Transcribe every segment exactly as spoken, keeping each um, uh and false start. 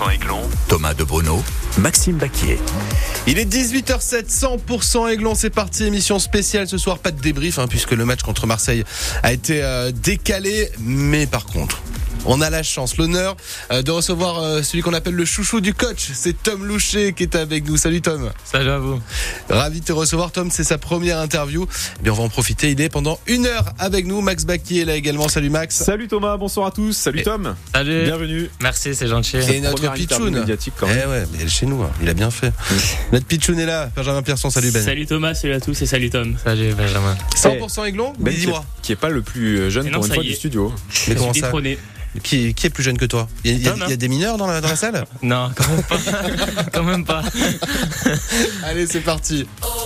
pour cent Aiglon, Thomas de Bruno, Maxime Baquier. Il est dix-huit heures zéro sept, cent pour cent Aiglon, c'est parti, émission spéciale ce soir, pas de débrief hein, puisque le match contre Marseille a été euh, décalé, mais par contre... on a la chance, l'honneur euh, de recevoir euh, celui qu'on appelle le chouchou du coach. C'est Tom Loucher qui est avec nous. Salut Tom. Salut à vous. Ravi de te recevoir Tom, c'est sa première interview. Eh bien, on va en profiter, il est pendant une heure avec nous. Max Baquier est là également. Salut Max. Salut Thomas, bonsoir à tous. Salut Et... Tom. Salut. Bienvenue. Merci, c'est gentil. Et notre pitchoun. Médiatique quand même. Eh ouais, mais elle est chez nous, hein. Il a bien fait. Oui. Notre pitchoun est là, Benjamin Pierson. Salut Ben. Salut Thomas, salut à tous et salut Tom. Salut Benjamin. cent pour cent Aiglon, Ben, dis-moi. Qui est pas le plus jeune non, pour une fois du studio. Mais comment ça détrôné. Qui, qui est plus jeune que toi? Il y a, il y a, Tom, hein. il y a des mineurs dans la, dans la salle? Non, quand même pas. quand même pas. Allez, c'est parti.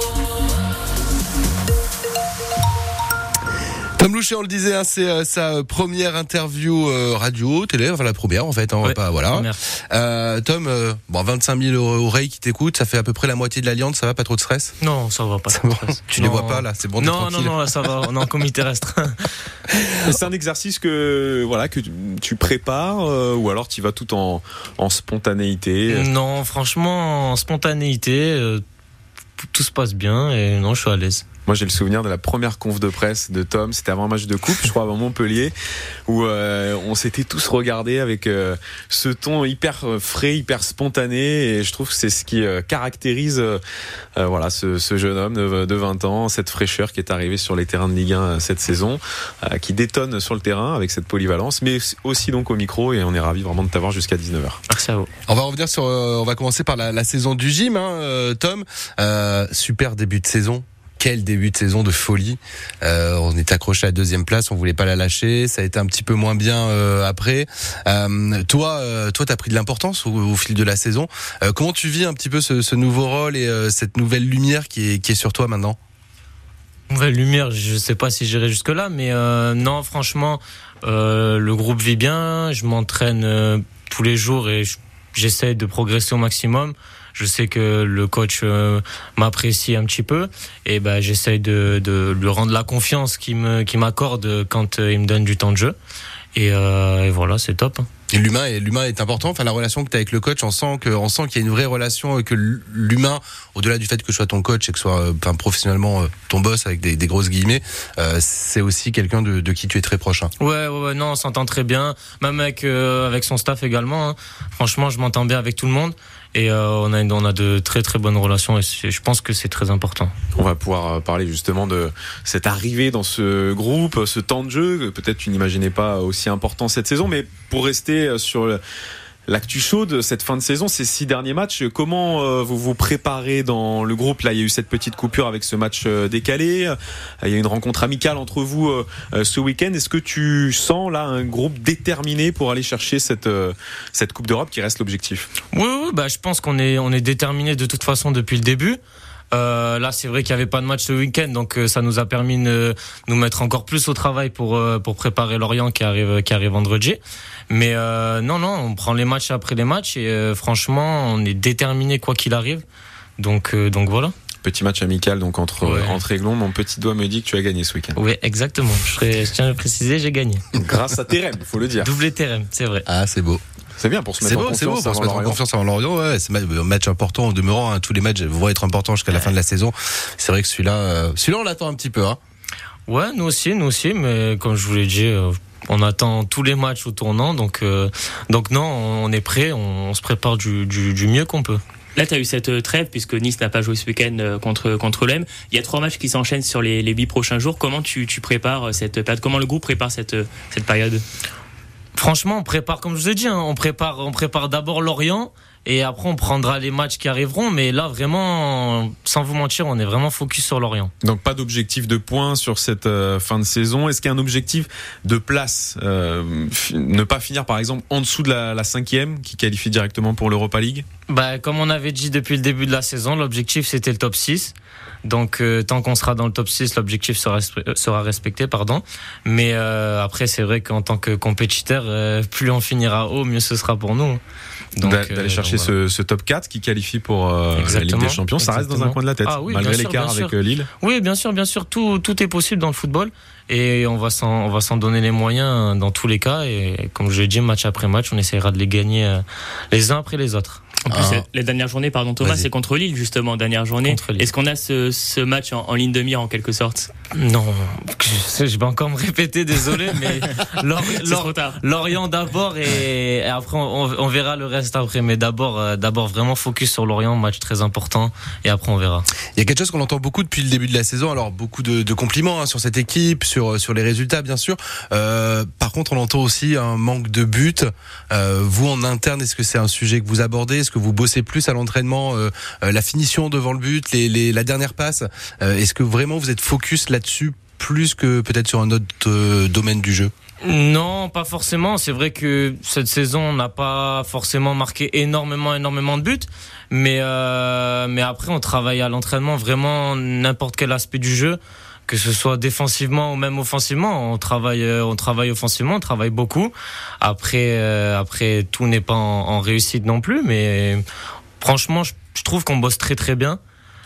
Tom Loucher, on le disait, hein, c'est euh, sa première interview euh, radio, télé, enfin la première en fait. Hein, on va Ouais, pas, voilà. Euh, Tom, euh, bon, vingt-cinq mille oreilles qui t'écoutent, ça fait à peu près la moitié de l'Alliance, ça va, pas trop de stress? Non, ça va pas. Ça va. Tu non. les vois pas là, c'est bon, t'es Non, tranquille. non, non, là, ça va, on est en comité restreint. C'est un exercice que voilà que tu, tu prépares euh, ou alors tu vas tout en, en spontanéité. Non, franchement, en spontanéité, euh, tout se passe bien et non, je suis à l'aise. Moi, j'ai le souvenir de la première conf de presse de Tom. C'était avant un match de coupe, je crois, avant Montpellier, où euh, on s'était tous regardés avec euh, ce ton hyper frais, hyper spontané. Et je trouve que c'est ce qui euh, caractérise euh, euh, voilà, ce, ce jeune homme de, de vingt ans, cette fraîcheur qui est arrivée sur les terrains de Ligue un cette saison, euh, qui détonne sur le terrain avec cette polyvalence, mais aussi donc au micro. Et on est ravis vraiment de t'avoir jusqu'à dix-neuf heures. Merci à vous. On va revenir sur, euh, on va commencer par la, la saison du gym, hein, euh, Tom. Euh, super début de saison. Quel début de saison de folie. Euh, on est accroché à la deuxième place, on voulait pas la lâcher. Ça a été un petit peu moins bien euh, après. Euh, toi, euh, toi, t'as pris de l'importance au, au fil de la saison. Euh, comment tu vis un petit peu ce, ce nouveau rôle et euh, cette nouvelle lumière qui est, qui est sur toi maintenant? Nouvelle lumière, je sais pas si j'irai jusque là, mais euh, non, franchement, euh, le groupe vit bien. Je m'entraîne euh, tous les jours et j'essaie de progresser au maximum. Je sais que le coach euh, m'apprécie un petit peu et ben j'essaye de, de lui rendre la confiance qu'il me qu'il m'accorde quand euh, il me donne du temps de jeu et, euh, et voilà, c'est top. Et l'humain est l'humain est important. Enfin, la relation que tu as avec le coach, on sent que on sent qu'il y a une vraie relation, que l'humain, au-delà du fait que je sois ton coach et que soit enfin professionnellement ton boss avec des, des grosses guillemets, euh, c'est aussi quelqu'un de, de qui tu es très proche. Hein. Ouais, ouais, ouais, non, on s'entend très bien, même avec euh, avec son staff également. Hein. Franchement, je m'entends bien avec tout le monde. Et euh, on a on a de très très bonnes relations et je pense que c'est très important. On va pouvoir parler justement de cette arrivée dans ce groupe, ce temps de jeu que peut-être tu n'imaginais pas aussi important cette saison, mais pour rester sur l'actu chaude cette fin de saison, ces six derniers matchs, comment euh, vous vous préparez dans le groupe? Là, il y a eu cette petite coupure avec ce match euh, décalé. Il y a une rencontre amicale entre vous euh, euh, ce week-end. Est-ce que tu sens là un groupe déterminé pour aller chercher cette euh, cette Coupe d'Europe qui reste l'objectif? Oui, oui, bah je pense qu'on est on est déterminé de toute façon depuis le début. Euh, là, c'est vrai qu'il n'y avait pas de match ce week-end, donc euh, ça nous a permis de nous mettre encore plus au travail pour euh, pour préparer Lorient qui arrive qui arrive vendredi. Mais euh, non, non, on prend les matchs après les matchs et euh, franchement, on est déterminé quoi qu'il arrive. Donc euh, donc voilà. Petit match amical donc entre ouais. entre Aiglon. Mon petit doigt me dit que tu as gagné ce week-end. Oui, exactement. Je, serais, je tiens à le préciser, j'ai gagné. Grâce à Terem, il faut le dire. Doublé Terem, c'est vrai. Ah, c'est beau. C'est bien pour se mettre beau, en confiance. C'est beau pour se mettre en confiance avant Lorient. Ouais, c'est un match important en demeurant. Hein, tous les matchs vont être importants jusqu'à la ouais. fin de la saison. C'est vrai que celui-là, euh, celui-là, on l'attend un petit peu. Hein. Ouais, nous aussi, nous aussi. Mais comme je vous l'ai dit, euh, on attend tous les matchs au tournant. Donc, euh, donc non, on est prêt. On, on se prépare du, du, du mieux qu'on peut. Là, tu as eu cette trêve puisque Nice n'a pas joué ce week-end contre contre l'O M. Il y a trois matchs qui s'enchaînent sur les les huit prochains jours. Comment tu tu prépares cette période? Comment le groupe prépare cette cette période? Franchement, on prépare, comme je vous ai dit, hein, on prépare, on prépare d'abord Lorient et après on prendra les matchs qui arriveront. Mais là, vraiment, sans vous mentir, on est vraiment focus sur Lorient. Donc pas d'objectif de points sur cette euh, fin de saison. Est-ce qu'il y a un objectif de place euh, f- Ne pas finir par exemple en dessous de la, la cinquième qui qualifie directement pour l'Europa League? Bah, comme on avait dit depuis le début de la saison, l'objectif c'était le top six. Donc euh, tant qu'on sera dans le top six, l'objectif sera, sera respecté, pardon. Mais euh, après, c'est vrai qu'en tant que compétiteur, euh, plus on finira haut, mieux ce sera pour nous. Donc, d'aller euh, chercher chercher voilà. ce, ce top quatre qui qualifie pour euh, la Ligue des Champions. Ça reste dans un coin de la tête, ah, oui, malgré sûr, l'écart avec Lille. Oui, bien sûr, bien sûr. Tout, tout est possible dans le football. Et on va s'en, on va s'en donner les moyens dans tous les cas. Et comme je l'ai dit, match après match, on essaiera de les gagner euh, les uns après les autres. En plus, ah. les dernières journées, pardon Thomas, Vas-y. c'est contre Lille justement, dernière journée. Est-ce qu'on a ce, ce match en, en ligne de mire en quelque sorte? Non, je, je vais encore me répéter, désolé, mais Lor- Lor- Lorient d'abord et, et après on, on verra le reste après. Mais d'abord, euh, d'abord vraiment focus sur Lorient, match très important, et après on verra. Il y a quelque chose qu'on entend beaucoup depuis le début de la saison. Alors beaucoup de, de compliments hein, sur cette équipe, sur sur les résultats bien sûr. Euh, par contre, on entend aussi un manque de buts. Euh, vous en interne, est-ce que c'est un sujet que vous abordez? Est-ce que vous bossez plus à l'entraînement, euh, euh, la finition devant le but, les, les, la dernière passe? euh, Est-ce que vraiment vous êtes focus là-dessus plus que peut-être sur un autre euh, domaine du jeu? Non, pas forcément. C'est vrai que cette saison, on n'a pas forcément marqué énormément, énormément de buts. Mais, euh, mais après, on travaille à l'entraînement vraiment n'importe quel aspect du jeu, que ce soit défensivement ou même offensivement. On travaille, on travaille offensivement, on travaille beaucoup. Après, euh, après tout n'est pas en, en réussite non plus. Mais franchement, je, je trouve qu'on bosse très très bien.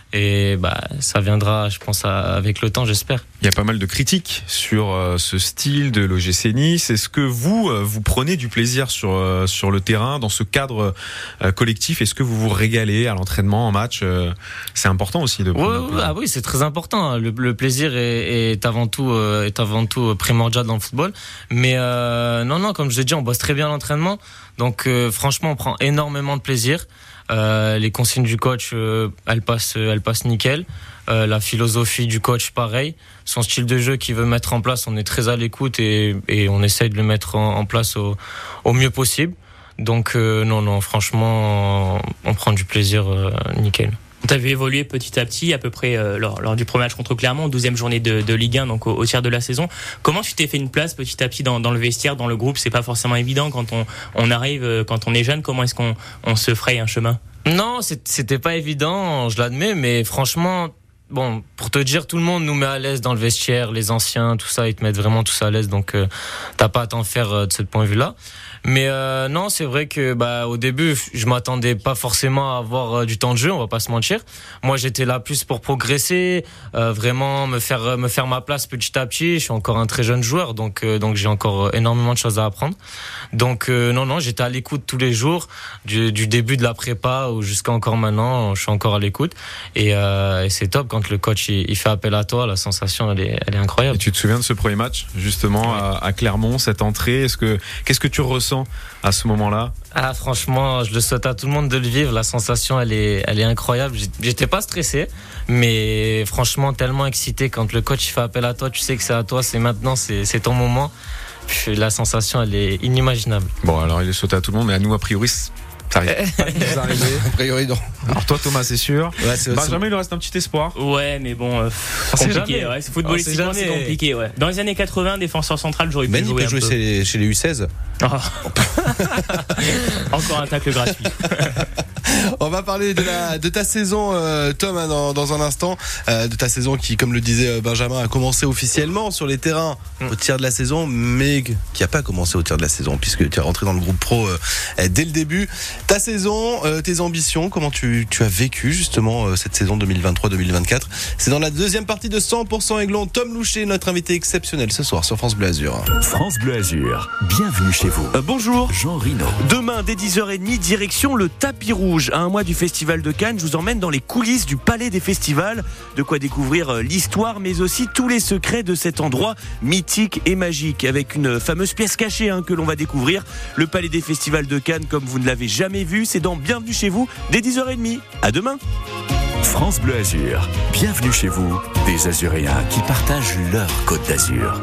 Et bah, ça viendra, je pense, à, avec le temps, j'espère. Il y a pas mal de critiques sur euh, ce style de l'O G C Nice. Est-ce que vous, euh, vous prenez du plaisir sur euh, sur le terrain, dans ce cadre euh, collectif? Est-ce que vous vous régalez à l'entraînement, en match? euh, C'est important aussi de. Ouais, ouais, ah oui, c'est très important. Le, le plaisir est, est avant tout euh, est avant tout primordial dans le football. Mais euh, non, non, comme je l'ai dit, on bosse très bien à l'entraînement. Donc euh, franchement, on prend énormément de plaisir. Euh, les consignes du coach, euh, elles passent, elles passent nickel. Euh, la philosophie du coach, pareil. Son style de jeu qu'il veut mettre en place, on est très à l'écoute et, et on essaye de le mettre en, en place au, au mieux possible. Donc euh, non, non, franchement, on prend du plaisir euh, nickel. Tu as vu évoluer petit à petit, à peu près euh, lors, lors du premier match contre Clermont, douzième journée de, de Ligue un, donc au, au tiers de la saison. Comment tu t'es fait une place petit à petit dans, dans le vestiaire, dans le groupe? C'est pas forcément évident quand on, on arrive, euh, quand on est jeune. Comment est-ce qu'on on se fraye un chemin? Non, c'était pas évident, je l'admets, mais franchement, bon, pour te dire, tout le monde nous met à l'aise dans le vestiaire, les anciens, tout ça, ils te mettent vraiment tous à l'aise, donc euh, t'as pas à t'en faire euh, de ce point de vue-là. Mais euh, non, c'est vrai que bah au début, je m'attendais pas forcément à avoir euh, du temps de jeu, on va pas se mentir. Moi, j'étais là plus pour progresser, euh, vraiment me faire me faire ma place petit à petit. Je suis encore un très jeune joueur, donc euh, donc j'ai encore énormément de choses à apprendre. Donc euh, non non, j'étais à l'écoute tous les jours, du, du début de la prépa jusqu'à encore maintenant, je suis encore à l'écoute et, euh, et c'est top quand le coach il, il fait appel à toi, la sensation elle est elle est incroyable. Et tu te souviens de ce premier match justement à, à Clermont, cette entrée? Est-ce que qu'est-ce que tu ressens à ce moment-là? Ah franchement, je le souhaite à tout le monde de le vivre. La sensation, elle est, elle est incroyable. J'étais pas stressé, mais franchement tellement excité quand le coach il fait appel à toi. Tu sais que c'est à toi, c'est maintenant, c'est, c'est ton moment. La sensation, elle est inimaginable. Bon, alors il est souhaité à tout le monde, mais à nous a priori. Ça arrive pas de nous arriver. A priori, non. Alors toi, Thomas, c'est sûr. Ouais, c'est, Benjamin, il lui reste un petit espoir. Ouais, mais bon, euh, c'est compliqué. jamais. Ouais, c'est footballistiquement, c'est compliqué. Ouais. Dans les années quatre-vingts, défenseur central, j'aurais pu Ben, jouer. il peut jouer chez, chez les U seize. Oh. Encore un tacle gratuit. On va parler de, la, de ta saison, euh, Tom, hein, dans, dans un instant. Euh, de ta saison qui, comme le disait Benjamin, a commencé officiellement sur les terrains au tiers de la saison, mais qui n'a pas commencé au tiers de la saison, puisque tu es rentré dans le groupe pro euh, dès le début. Ta saison, euh, tes ambitions, comment tu, tu as vécu justement euh, cette saison deux mille vingt-trois deux mille vingt-quatre? C'est dans la deuxième partie de cent pour cent Aiglon. Tom Loucher, notre invité exceptionnel ce soir sur France Bleu Azur. France Bleu Azur, bienvenue chez vous. Euh, bonjour. Jean Rino. Demain, dès dix heures trente, direction le tapis rouge. À un mois du Festival de Cannes, je vous emmène dans les coulisses du Palais des Festivals. De quoi découvrir l'histoire, mais aussi tous les secrets de cet endroit mythique et magique. Avec une fameuse pièce cachée hein, que l'on va découvrir. Le Palais des Festivals de Cannes, comme vous ne l'avez jamais vu, c'est dans Bienvenue chez vous, dès dix heures trente. À demain. France Bleu Azur, bienvenue chez vous, des Azuréens qui partagent leur Côte d'Azur.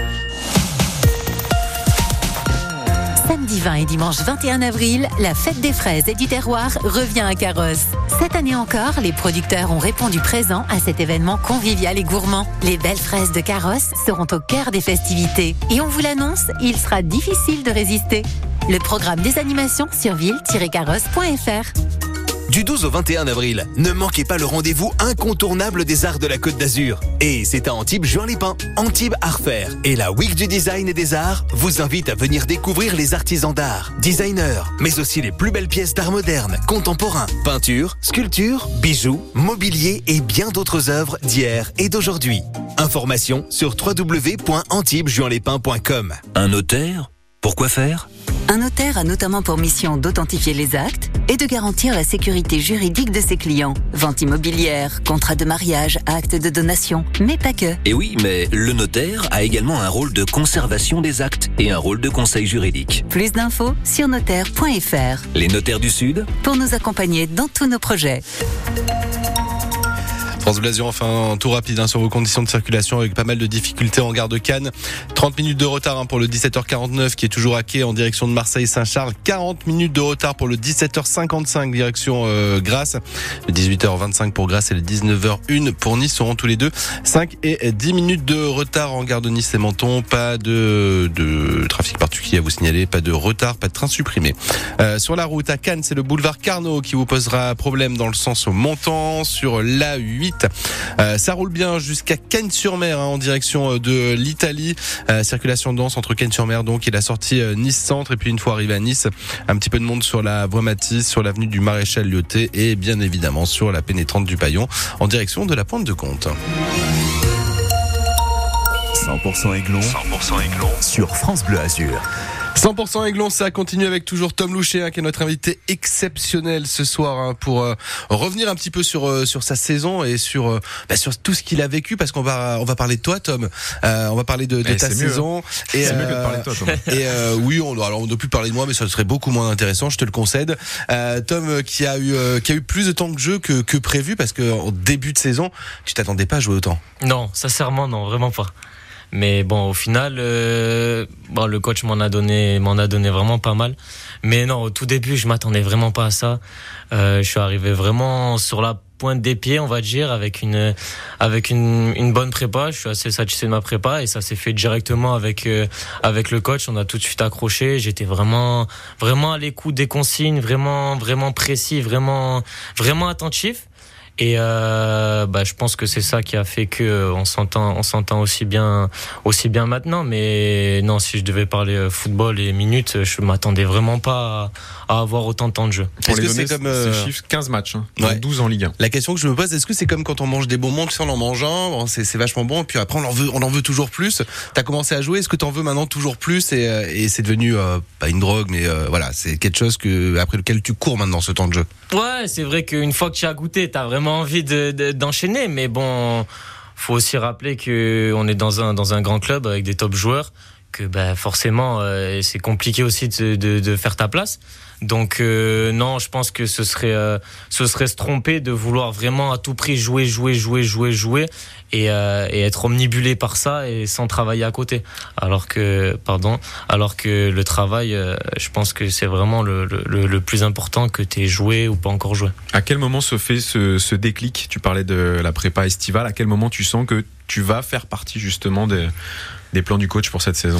Samedi vingt et dimanche vingt et un avril, la fête des fraises et du terroir revient à Carrosse. Cette année encore, les producteurs ont répondu présent à cet événement convivial et gourmand. Les belles fraises de Carrosse seront au cœur des festivités. Et on vous l'annonce, il sera difficile de résister. Le programme des animations sur ville tiret carrosse point f r. Du douze au vingt et un avril, ne manquez pas le rendez-vous incontournable des arts de la Côte d'Azur. Et c'est à Antibes Juin-les-Pins. Antibes Art Fair et la Week du Design et des Arts vous invitent à venir découvrir les artisans d'art, designers, mais aussi les plus belles pièces d'art moderne, contemporain, peinture, sculpture, bijoux, mobilier et bien d'autres œuvres d'hier et d'aujourd'hui. Informations sur w w w point antibes juin les pins point com. Un notaire ? Pourquoi faire ? Un notaire a notamment pour mission d'authentifier les actes et de garantir la sécurité juridique de ses clients. Vente immobilière, contrat de mariage, acte de donation, mais pas que. Et oui, mais le notaire a également un rôle de conservation des actes et un rôle de conseil juridique. Plus d'infos sur notaire point f r. Les notaires du Sud ? Pour nous accompagner dans tous nos projets. France Bleu Azur, enfin un tour rapide hein, sur vos conditions de circulation avec pas mal de difficultés en gare de Cannes. trente minutes de retard hein, pour le dix-sept heures quarante-neuf qui est toujours à quai en direction de Marseille-Saint-Charles. quarante minutes de retard pour le dix-sept heures cinquante-cinq direction euh, Grasse. Le dix-huit heures vingt-cinq pour Grasse et le dix-neuf heures un pour Nice seront tous les deux cinq et dix minutes de retard en gare de Nice et Menton. Pas de, de trafic particulier à vous signaler, pas de retard, pas de train supprimé. Euh, sur la route à Cannes, c'est le boulevard Carnot qui vous posera problème dans le sens au montant sur l'A huit. Euh, ça roule bien jusqu'à Cannes-sur-Mer hein, en direction de l'Italie. Euh, circulation dense entre Cannes-sur-Mer donc et la sortie euh, Nice-Centre. Et puis une fois arrivé à Nice, un petit peu de monde sur la voie Matisse, sur l'avenue du Maréchal Lyoté et bien évidemment sur la pénétrante du Paillon en direction de la Pointe de Comte. cent pour cent Aiglon, cent pour cent Aiglon sur France Bleu Azur. cent pour cent Aiglon, ça continue avec toujours Tom Louchet hein, qui est notre invité exceptionnel ce soir hein, pour euh, revenir un petit peu sur euh, sur sa saison et sur euh, bah, sur tout ce qu'il a vécu parce qu'on va on va parler de toi Tom, euh, on va parler de, de eh, ta c'est saison mieux, hein. et c'est euh, mieux que de parler de toi Tom. Et euh, oui, on alors on ne peut plus parler de moi mais ça serait beaucoup moins intéressant, je te le concède. Euh, Tom euh, qui a eu euh, qui a eu plus de temps de jeu que que prévu parce que en début de saison, tu t'attendais pas à jouer autant. Non, sincèrement non, vraiment pas. Mais bon, au final, euh, bon, le coach m'en a donné, m'en a donné vraiment pas mal. Mais non, au tout début, je m'attendais vraiment pas à ça. Euh, je suis arrivé vraiment sur la pointe des pieds, on va dire, avec une, avec une, une bonne prépa. Je suis assez satisfait de ma prépa et ça s'est fait directement avec, euh, avec le coach. On a tout de suite accroché. J'étais vraiment, vraiment à l'écoute des consignes, vraiment, vraiment précis, vraiment, vraiment attentif. Et euh, bah, je pense que c'est ça qui a fait que on s'entend, on s'entend aussi bien, aussi bien maintenant. Mais non, si je devais parler football et minutes, je m'attendais vraiment pas à, à avoir autant de temps de jeu. Pour Est-ce les que donner, c'est comme euh... ce chiffre, quinze matchs, hein, ouais. douze en Ligue un. La question que je me pose, est-ce que c'est comme quand on mange des bonbons, tu sais, on en mange un, bon, c'est, c'est vachement bon, et puis après on en veut, on en veut toujours plus. T'as commencé à jouer, est-ce que t'en veux maintenant toujours plus et, et c'est devenu euh, pas une drogue, mais euh, voilà, c'est quelque chose que après lequel tu cours maintenant ce temps de jeu. Ouais, c'est vrai qu'une fois que tu as goûté, t'as vraiment envie de, de, d'enchaîner, mais bon, faut aussi rappeler que on est dans un dans un grand club avec des top joueurs, que bah forcément euh, c'est compliqué aussi de, de de faire ta place. Donc euh, non, je pense que ce serait euh, ce serait se tromper de vouloir vraiment à tout prix jouer jouer jouer jouer jouer et euh, et être omnibulé par ça et sans travailler à côté. Alors que pardon, alors que le travail, euh, je pense que c'est vraiment le le le plus important, que t'aies joué ou pas encore joué. À quel moment se fait ce ce déclic ? Tu parlais de la prépa estivale. À quel moment tu sens que tu vas faire partie justement des des plans du coach pour cette saison ?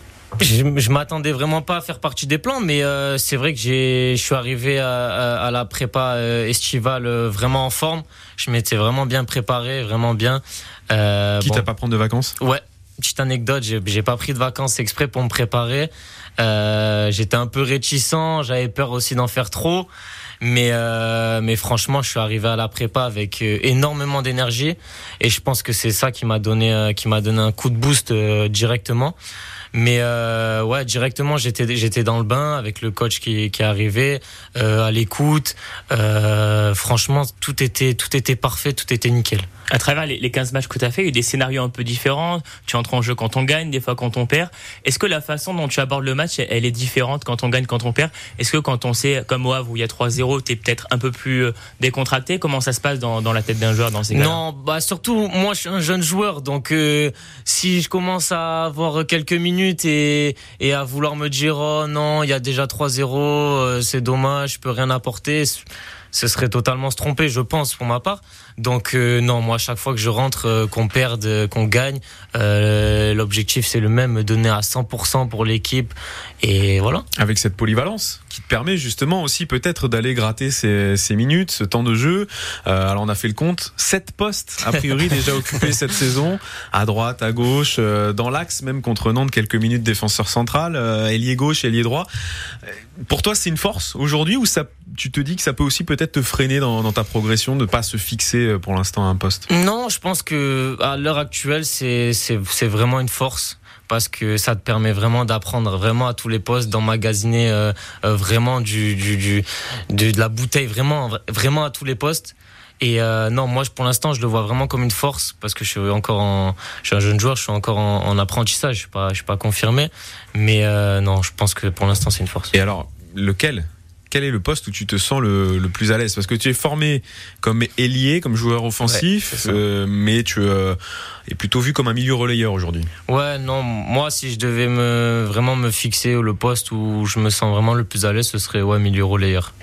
Je, je m'attendais vraiment pas à faire partie des plans, mais euh, c'est vrai que j'ai, je suis arrivé à, à, à la prépa euh, estivale euh, vraiment en forme. Je m'étais vraiment bien préparé, vraiment bien. Euh, Quitte bon, à pas prendre de vacances ? Ouais, petite anecdote, j'ai, j'ai pas pris de vacances exprès pour me préparer. Euh, j'étais un peu réticent, j'avais peur aussi d'en faire trop. Mais euh, mais franchement, je suis arrivé à la prépa avec euh, énormément d'énergie et je pense que c'est ça qui m'a donné euh, qui m'a donné un coup de boost euh, directement. Mais euh, ouais, directement j'étais j'étais dans le bain avec le coach qui qui est arrivé, euh, à l'écoute. Euh, franchement, tout était tout était parfait, tout était nickel. À travers les, les quinze matchs que tu as fait, il y a eu des scénarios un peu différents. Tu entres en jeu quand on gagne, des fois quand on perd. Est-ce que la façon dont tu abordes le match, elle est différente quand on gagne, quand on perd ? Est-ce que quand on sait, comme au Havre où il y a trois zéro, t'es peut-être un peu plus décontracté ? Comment ça se passe dans, dans la tête d'un joueur dans ces cas-là ? Non, bah surtout, moi je suis un jeune joueur, donc euh, si je commence à avoir quelques minutes et, et à vouloir me dire « Oh non, il y a déjà trois zéro, euh, c'est dommage, je peux rien apporter », ce serait totalement se tromper, je pense, pour ma part. Donc euh, non, moi, chaque fois que je rentre, euh, qu'on perde, euh, qu'on gagne, euh, l'objectif c'est le même, me donner à cent pour cent pour l'équipe, et voilà. Avec cette polyvalence qui te permet justement aussi peut-être d'aller gratter ces, ces minutes, ce temps de jeu. Euh, alors on a fait le compte, sept postes a priori déjà occupés cette saison, à droite, à gauche, euh, dans l'axe même contre Nantes, quelques minutes défenseur central, euh, ailier gauche, ailier droit. Pour toi, c'est une force aujourd'hui, ou ça, tu te dis que ça peut aussi peut-être te freiner dans, dans ta progression, de pas se fixer pour l'instant à un poste? Non, je pense que à l'heure actuelle, c'est c'est c'est vraiment une force. Parce que ça te permet vraiment d'apprendre vraiment à tous les postes, d'emmagasiner euh, euh, vraiment du, du, du, de, de la bouteille, vraiment, vraiment à tous les postes. Et euh, non, moi pour l'instant, je le vois vraiment comme une force, parce que je suis encore en, je suis un jeune joueur, je suis encore en, en apprentissage, je suis pas, je suis pas confirmé. Mais euh, non, je pense que pour l'instant, c'est une force. Et alors, lequel? Quel est le poste où tu te sens le, le plus à l'aise? Parce que tu es formé comme ailier, comme joueur offensif, ouais, euh, mais tu euh, es plutôt vu comme un milieu relayeur aujourd'hui. Ouais, non, moi si je devais me, vraiment me fixer le poste où je me sens vraiment le plus à l'aise, ce serait ouais, milieu relayeur.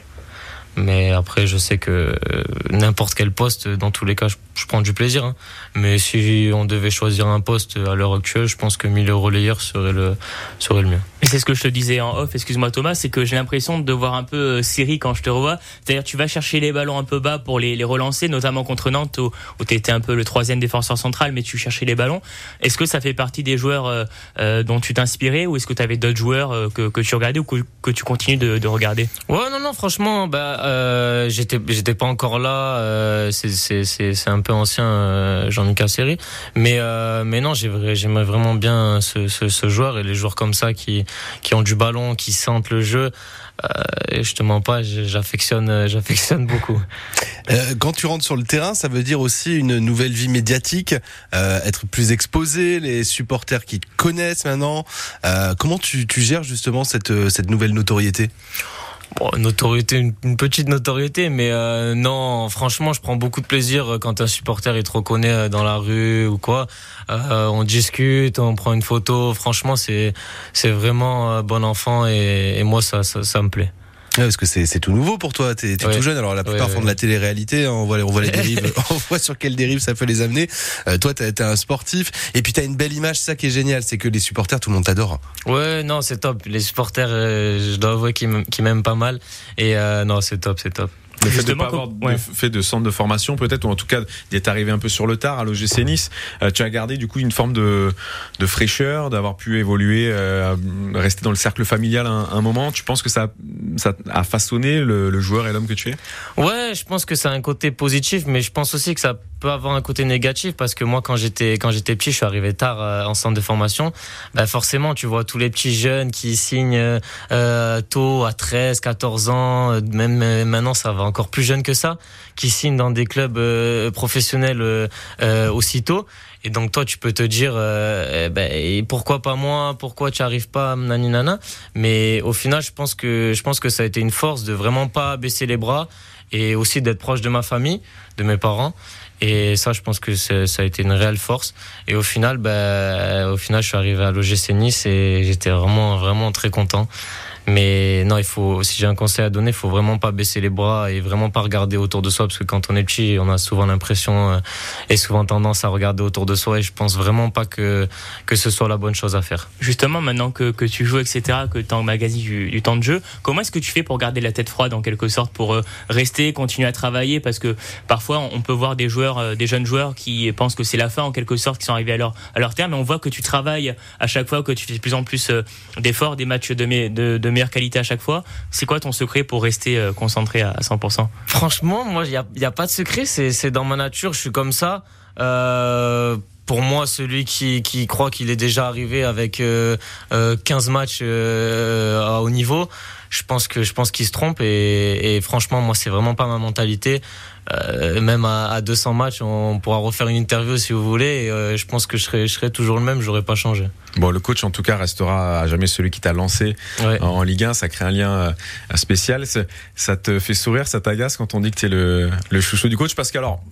Mais après, je sais que n'importe quel poste, dans tous les cas, je, je prends du plaisir. Hein. Mais si on devait choisir un poste à l'heure actuelle, je pense que milieu relayeur serait le, serait le mieux. Et c'est ce que je te disais en off, excuse-moi Thomas, c'est que j'ai l'impression de voir un peu Siri quand je te revois. C'est-à-dire tu vas chercher les ballons un peu bas pour les, les relancer, notamment contre Nantes où, où tu étais un peu le troisième défenseur central, mais tu cherchais les ballons. Est-ce que ça fait partie des joueurs euh, euh, dont tu t'inspirais, ou est-ce que tu avais d'autres joueurs euh, que, que tu regardais ou que, que tu continues de, de regarder? Ouais, non, non, franchement, bah, euh, j'étais, j'étais pas encore là. Euh, c'est, c'est, c'est, c'est un peu ancien, euh, Jean-Michel Siri, mais, euh, mais non, j'aimerais, j'aimerais vraiment bien ce, ce, ce joueur et les joueurs comme ça qui, qui ont du ballon, qui sentent le jeu. Euh, et je te mens pas, j'affectionne, j'affectionne beaucoup. Euh, quand tu rentres sur le terrain, ça veut dire aussi une nouvelle vie médiatique, euh, être plus exposé, les supporters qui te connaissent maintenant. Euh, comment tu, tu gères justement cette, cette nouvelle notoriété? Bon, notoriété, une, une petite notoriété, mais euh, non, franchement, je prends beaucoup de plaisir quand un supporter il te reconnaît dans la rue ou quoi. Euh, on discute, on prend une photo. Franchement, c'est c'est vraiment bon enfant et, et moi ça, ça ça me plaît. Ouais, parce que c'est, c'est tout nouveau pour toi, t'es, t'es ouais. tout jeune, alors la plupart ouais, font ouais. de la télé-réalité, on voit, on voit les dérives, on voit sur quelle dérive ça peut les amener. Euh, toi, t'es, t'es un sportif, et puis t'as une belle image, c'est ça qui est génial, c'est que les supporters, tout le monde t'adore. Ouais, non, c'est top, les supporters, euh, je dois avouer qu'ils, qu'ils m'aiment pas mal, et euh, non, c'est top, c'est top. Le fait de pas avoir ouais. fait de centre de formation peut-être, ou en tout cas d'être arrivé un peu sur le tard à l'O G C Nice, euh, tu as gardé du coup une forme de, de fraîcheur, d'avoir pu évoluer, euh, rester dans le cercle familial un, un moment. Tu penses que ça, ça a façonné le, le joueur et l'homme que tu es? Ouais, je pense que ça a un côté positif, mais je pense aussi que ça peut avoir un côté négatif, parce que moi quand j'étais quand j'étais petit, je suis arrivé tard euh, en centre de formation. Bah forcément, tu vois tous les petits jeunes qui signent euh, tôt à treize, quatorze ans, même euh, maintenant ça va encore plus jeune que ça, qui signent dans des clubs euh, professionnels euh, euh, aussitôt. Et donc toi, tu peux te dire, euh, eh ben, et pourquoi pas moi, pourquoi tu arrives pas, nani nana. Mais au final, je pense que je pense que ça a été une force de vraiment pas baisser les bras, et aussi d'être proche de ma famille, de mes parents. Et ça, je pense que c'est, ça a été une réelle force. Et au final, ben, au final, je suis arrivé à l'O G C Nice et j'étais vraiment, vraiment très content. Mais non, il faut, si j'ai un conseil à donner, il faut vraiment pas baisser les bras et vraiment pas regarder autour de soi, parce que quand on est petit, on a souvent l'impression euh, et souvent tendance à regarder autour de soi, et je pense vraiment pas que que ce soit la bonne chose à faire. Justement, maintenant que que tu joues, et cetera, que tu emmagasines du, du temps de jeu, comment est-ce que tu fais pour garder la tête froide en quelque sorte, pour euh, rester, continuer à travailler, parce que parfois on peut voir des joueurs, euh, des jeunes joueurs qui pensent que c'est la fin en quelque sorte, qui sont arrivés à leur à leur terme, mais on voit que tu travailles à chaque fois, que tu fais de plus en plus euh, d'efforts, des matchs de me, de, de meilleure qualité à chaque fois. C'est quoi ton secret pour rester euh, concentré à cent pour cent? Franchement, moi, il y a, y a pas de secret. C'est, c'est dans ma nature. Je suis comme ça. Euh, pour moi, celui qui, qui croit qu'il est déjà arrivé avec euh, euh, quinze matchs euh, à haut niveau, je pense que je pense qu'il se trompe. Et, et franchement, moi, c'est vraiment pas ma mentalité. Euh, même à, à deux cents matchs, on pourra refaire une interview si vous voulez. Et, euh, je pense que je serai, je serai toujours le même. J'aurais pas changé. Bon, le coach en tout cas restera à jamais celui qui t'a lancé ouais. en Ligue un. Ça crée un lien spécial. Ça te fait sourire, ça t'agace quand on dit que t'es le, le chouchou du coach, parce que alors,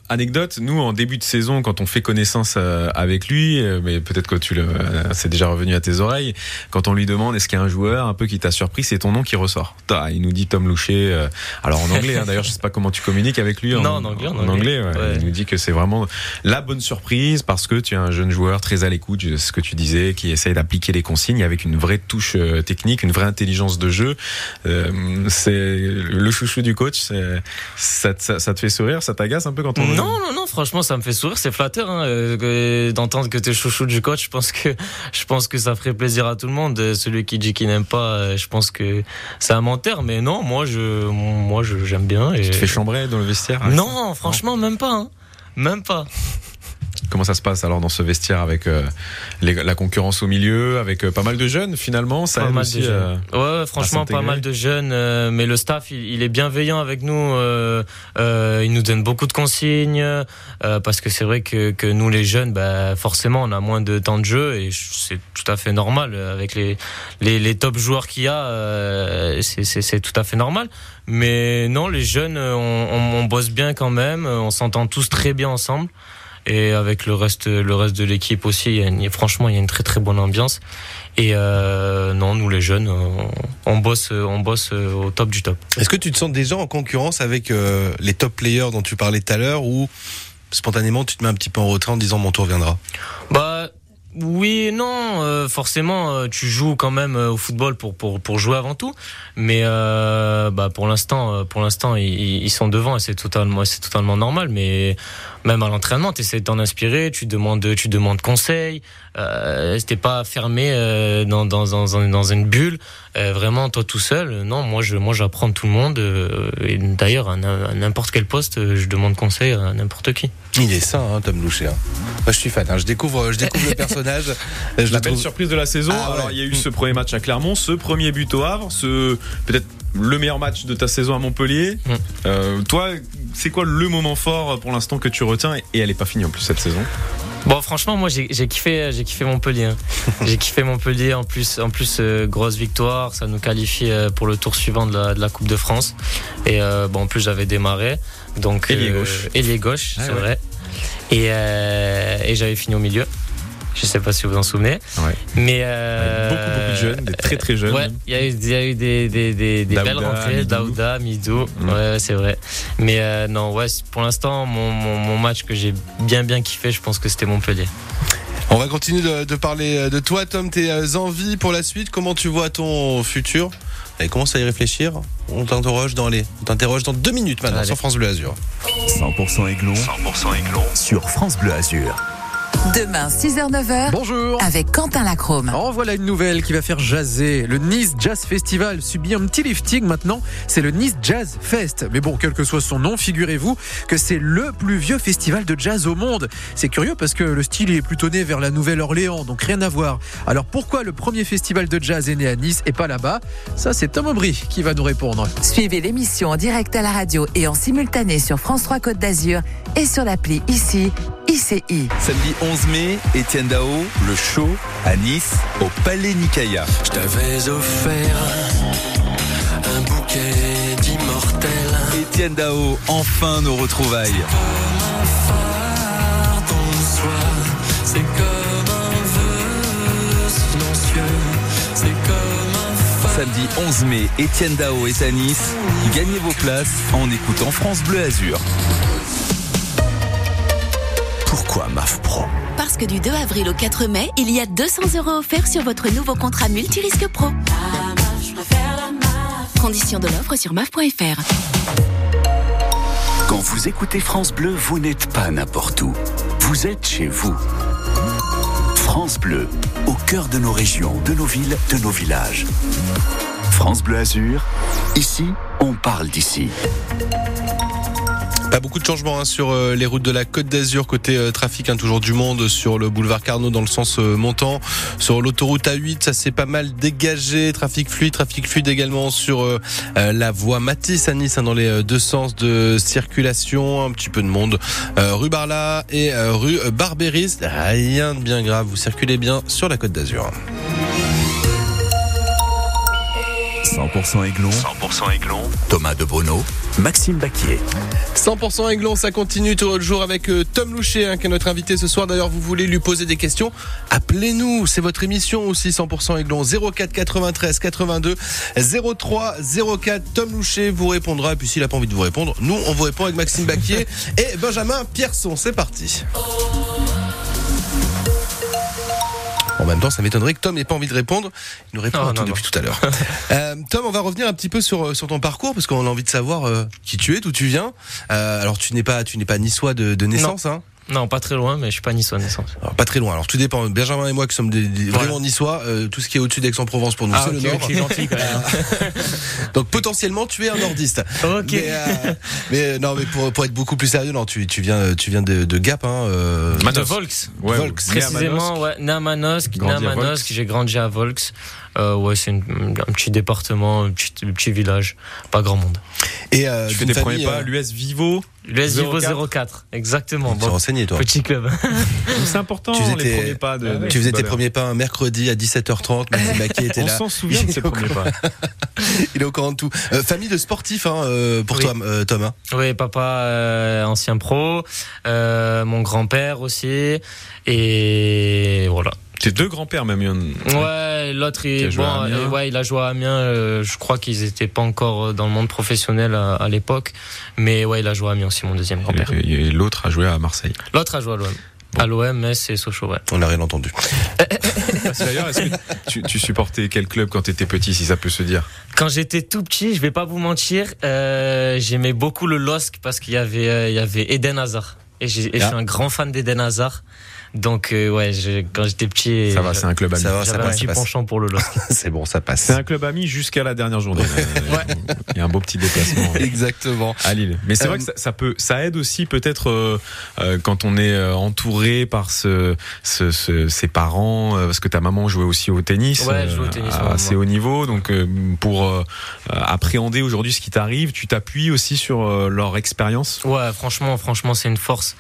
anecdote, nous en début de saison, quand on fait connaissance euh, avec lui, euh, mais peut-être que tu le, euh, c'est déjà revenu à tes oreilles, quand on lui demande est-ce qu'il y a un joueur un peu qui t'a surpris, c'est ton nom qui ressort. Ah, il nous dit Tom Louchet, euh, alors en anglais, hein, d'ailleurs je sais pas comment tu communiques avec lui. En, non, en anglais. En, en anglais, ouais. Ouais. Il nous dit que c'est vraiment la bonne surprise parce que tu es un jeune joueur très à l'écoute, ce que tu disais, qui essaye d'appliquer les consignes avec une vraie touche euh, technique, une vraie intelligence de jeu. Euh, c'est le chouchou du coach. C'est, ça, ça, ça te fait sourire, ça t'agace un peu quand on. Non, non, non. Franchement, ça me fait sourire. C'est flatteur hein, euh, d'entendre que t'es chouchou du coach. Je pense que je pense que ça ferait plaisir à tout le monde. Celui qui dit qu'il n'aime pas, je pense que c'est un menteur. Mais non, moi, je, moi, je, j'aime bien. Et... Tu te fais chambrer dans le vestiaire? Non, franchement, non. même pas. Hein. Même pas. Comment ça se passe alors dans ce vestiaire avec euh, les, la concurrence au milieu, avec euh, pas mal de jeunes finalement, ça pas aide mal aussi, de jeunes. Euh, ouais, franchement pas mal de jeunes, euh, mais le staff il, il est bienveillant avec nous, euh, euh, il nous donne beaucoup de consignes euh, parce que c'est vrai que, que nous les jeunes, bah, forcément on a moins de temps de jeu et c'est tout à fait normal avec les les, les top joueurs qu'il y a, euh, c'est, c'est, c'est tout à fait normal. Mais non, les jeunes, on, on, on bosse bien quand même, on s'entend tous très bien ensemble. Et avec le reste, le reste de l'équipe aussi, il y a une, franchement, il y a une très très bonne ambiance. Et euh, non, nous les jeunes, on, on bosse, on bosse au top du top. Est-ce que tu te sens déjà en concurrence avec euh, les top players dont tu parlais tout à l'heure, ou spontanément tu te mets un petit peu en retrait en disant mon tour viendra? Bah. Oui et non, euh, forcément euh, tu joues quand même euh, au football pour pour pour jouer avant tout, mais euh, bah pour l'instant euh, pour l'instant ils, ils sont devant et c'est totalement c'est totalement normal. Mais même à l'entraînement, tu essaies de t'en inspirer, tu demandes tu demandes conseil, euh, t'es pas fermé euh, dans dans dans dans une bulle, euh, vraiment toi tout seul. Non, moi je moi j'apprends de tout le monde euh, et d'ailleurs à, à n'importe quel poste je demande conseil à n'importe qui. Il est sain, hein, Tom Louchet. Hein. Moi, je suis fan. Hein. Je découvre, je découvre le personnage. Je la belle trouve... surprise de la saison. Ah, alors, ouais. Il y a eu ce premier match à Clermont, ce premier but au Havre, ce peut-être le meilleur match de ta saison à Montpellier. Mm. Euh, toi, c'est quoi le moment fort pour l'instant que tu retiens? Et elle est pas finie en plus cette saison. Bon, franchement, moi j'ai, j'ai kiffé, j'ai kiffé Montpellier. Hein. j'ai kiffé Montpellier. En plus, en plus, euh, grosse victoire, ça nous qualifie euh, pour le tour suivant de la, de la Coupe de France. Et euh, bon, en plus, j'avais démarré, donc ailier euh, gauche, ailier gauche, ah, c'est ouais. vrai. Et, euh, et j'avais fini au milieu. Je sais pas si vous vous en souvenez. Ouais. Mais euh, beaucoup beaucoup de jeunes, des très très jeunes. Ouais, il y a eu, il y a eu des des des, des belles rentrées, Daouda, Midou. Mmh. Ouais, c'est vrai. Mais euh, non, ouais, pour l'instant, mon, mon mon match que j'ai bien bien kiffé, je pense que c'était Montpellier. On va continuer de, de parler de toi, Tom, tes envies pour la suite. Comment tu vois ton futur? Allez, commence à y réfléchir. On t'interroge dans les, on t'interroge dans deux minutes maintenant. Allez. Sur France Bleu Azur. cent pour cent Aiglon. cent pour cent Aiglon. Sur France Bleu Azur. Demain, six heures neuf heures. Bonjour. Avec Quentin Lacrome. En voilà une nouvelle qui va faire jaser. Le Nice Jazz Festival subit un petit lifting maintenant. C'est le Nice Jazz Fest. Mais bon, quel que soit son nom, figurez-vous que c'est le plus vieux festival de jazz au monde. C'est curieux parce que le style est plutôt né vers la Nouvelle-Orléans, donc rien à voir. Alors pourquoi le premier festival de jazz est né à Nice et pas là-bas? Ça, c'est Tom Aubry qui va nous répondre. Suivez l'émission en direct à la radio et en simultané sur France trois Côte d'Azur et sur l'appli ici, I C I. Samedi onze mai, Étienne Dao, le show à Nice, au Palais Nicaïa. Je t'avais offert un bouquet d'immortels. Étienne Dao, enfin nos retrouvailles. C'est comme un phare dans le soir, c'est comme un vœu silencieux, c'est comme un phare. Samedi onze mai, Étienne Dao est à Nice. Gagnez vos places en écoutant France Bleu Azur. Pourquoi M A F Pro? Parce que du deux avril au quatre mai, il y a deux cents euros offerts sur votre nouveau contrat multirisque pro. La M A F, je préfère la M A F. Conditions de l'offre sur M A F point F R. Quand vous écoutez France Bleu, vous n'êtes pas n'importe où. Vous êtes chez vous. France Bleu, au cœur de nos régions, de nos villes, de nos villages. France Bleu Azur, ici, on parle d'ici. Pas beaucoup de changements hein, sur euh, les routes de la Côte d'Azur côté euh, trafic, hein, toujours du monde sur le boulevard Carnot dans le sens euh, montant. Sur l'autoroute A huit, ça s'est pas mal dégagé, trafic fluide, trafic fluide également sur euh, euh, la voie Matisse à Nice hein, dans les euh, deux sens de circulation, un petit peu de monde. Euh, rue Barla et euh, rue Barbéris, rien de bien grave, vous circulez bien sur la Côte d'Azur. cent pour cent Aiglon. cent pour cent Aiglon. Thomas de Bruno, Maxime Baquier. cent pour cent Aiglon, ça continue tout le jour avec euh, Tom Louchet, hein, qui est notre invité ce soir. D'ailleurs, vous voulez lui poser des questions, appelez-nous, c'est votre émission aussi, cent pour cent Aiglon. zéro quatre quatre-vingt-treize quatre-vingt-deux zéro trois zéro quatre. Tom Louchet vous répondra, et puis s'il n'a pas envie de vous répondre, nous on vous répond avec Maxime Baquier et Benjamin Pierson. C'est parti. En même temps, ça m'étonnerait que Tom n'ait pas envie de répondre. Il nous répond oh, à tout non, depuis non. tout à l'heure. euh, Tom, on va revenir un petit peu sur sur ton parcours parce qu'on a envie de savoir euh, qui tu es, d'où tu viens. Euh, alors, tu n'es pas tu n'es pas niçois de, de naissance, non. hein. Non, pas très loin, mais je suis pas niçois de naissance. Alors, pas très loin. Alors tout dépend. Benjamin et moi qui sommes des, des Voilà. vraiment niçois, euh, tout ce qui est au-dessus d'Aix-en-Provence pour nous, Ah, c'est ok, le nord. ok, gentil quand même. Donc potentiellement tu es un nordiste. Ok. Mais, euh, mais non, mais pour pour être beaucoup plus sérieux, non, tu tu viens tu viens de, de Gap, hein. Euh, De Volx. Ouais, Volx. Précisément, ouais, né à Manosque, né à Grandi à Manosque, Volx. j'ai grandi à Volx. Euh, ouais, c'est une- un petit département, un petit, un petit village, pas grand monde. Et euh, Tu fais d'une tes premiers famille, pas à euh, l'U S Vivo. L'U S Vivo zéro quatre. zéro quatre, exactement. Tu t'es Bon, renseigné, toi. petit club. C'est important, Tu faisais les tes- premiers pas de. de Tu faisais tes footballeurs. premiers pas un mercredi à dix-sept heures trente. Maxime Baquier était On là. s'en souvient de ces premiers pas. Il est au courant de tout. Euh, famille de sportifs, hein, euh, pour Oui. toi, euh, Thomas. Oui, papa, euh, ancien pro, euh, mon grand-père aussi, et voilà. Tes deux grands-pères, même. il y en a- Ouais, l'autre, Qui a il, joué bon, à Amiens. euh, ouais, il a joué à Amiens. euh, je crois qu'ils étaient pas encore dans le monde professionnel à, à l'époque, mais ouais, il a joué à Amiens aussi, mon deuxième grand-père. Et, et l'autre a joué à Marseille. L'autre a joué à l'O M. Bon. À l'O M, Metz et Sochaux, ouais. On n'a rien entendu. D'ailleurs, est-ce que tu, tu supportais quel club quand t'étais petit, si ça peut se dire? Quand j'étais tout petit, je vais pas vous mentir, euh, j'aimais beaucoup le L O S C parce qu'il y avait, euh, il y avait Eden Hazard. Et, j'ai, et je Ah. suis un grand fan d'Eden Hazard. Donc, euh, ouais, je, quand j'étais petit. Ça va, c'est un club ami. Ça va, ça J'avais un passe, petit ça passe. penchant pour le L O S C. C'est bon, ça passe. C'est un club ami jusqu'à la dernière journée. Euh, Il y a un beau petit déplacement Exactement. à Lille. Mais c'est Euh, vrai que ça, ça peut, ça aide aussi peut-être euh, euh, quand on est euh, entouré par ce, ce, ce- ses parents, euh, parce que ta maman jouait aussi au tennis, Ouais, elle jouait au tennis, à ouais, assez moi. haut niveau. Donc euh, pour euh, appréhender aujourd'hui ce qui t'arrive, tu t'appuies aussi sur euh, leur expérience. Ouais, franchement, franchement, c'est une force.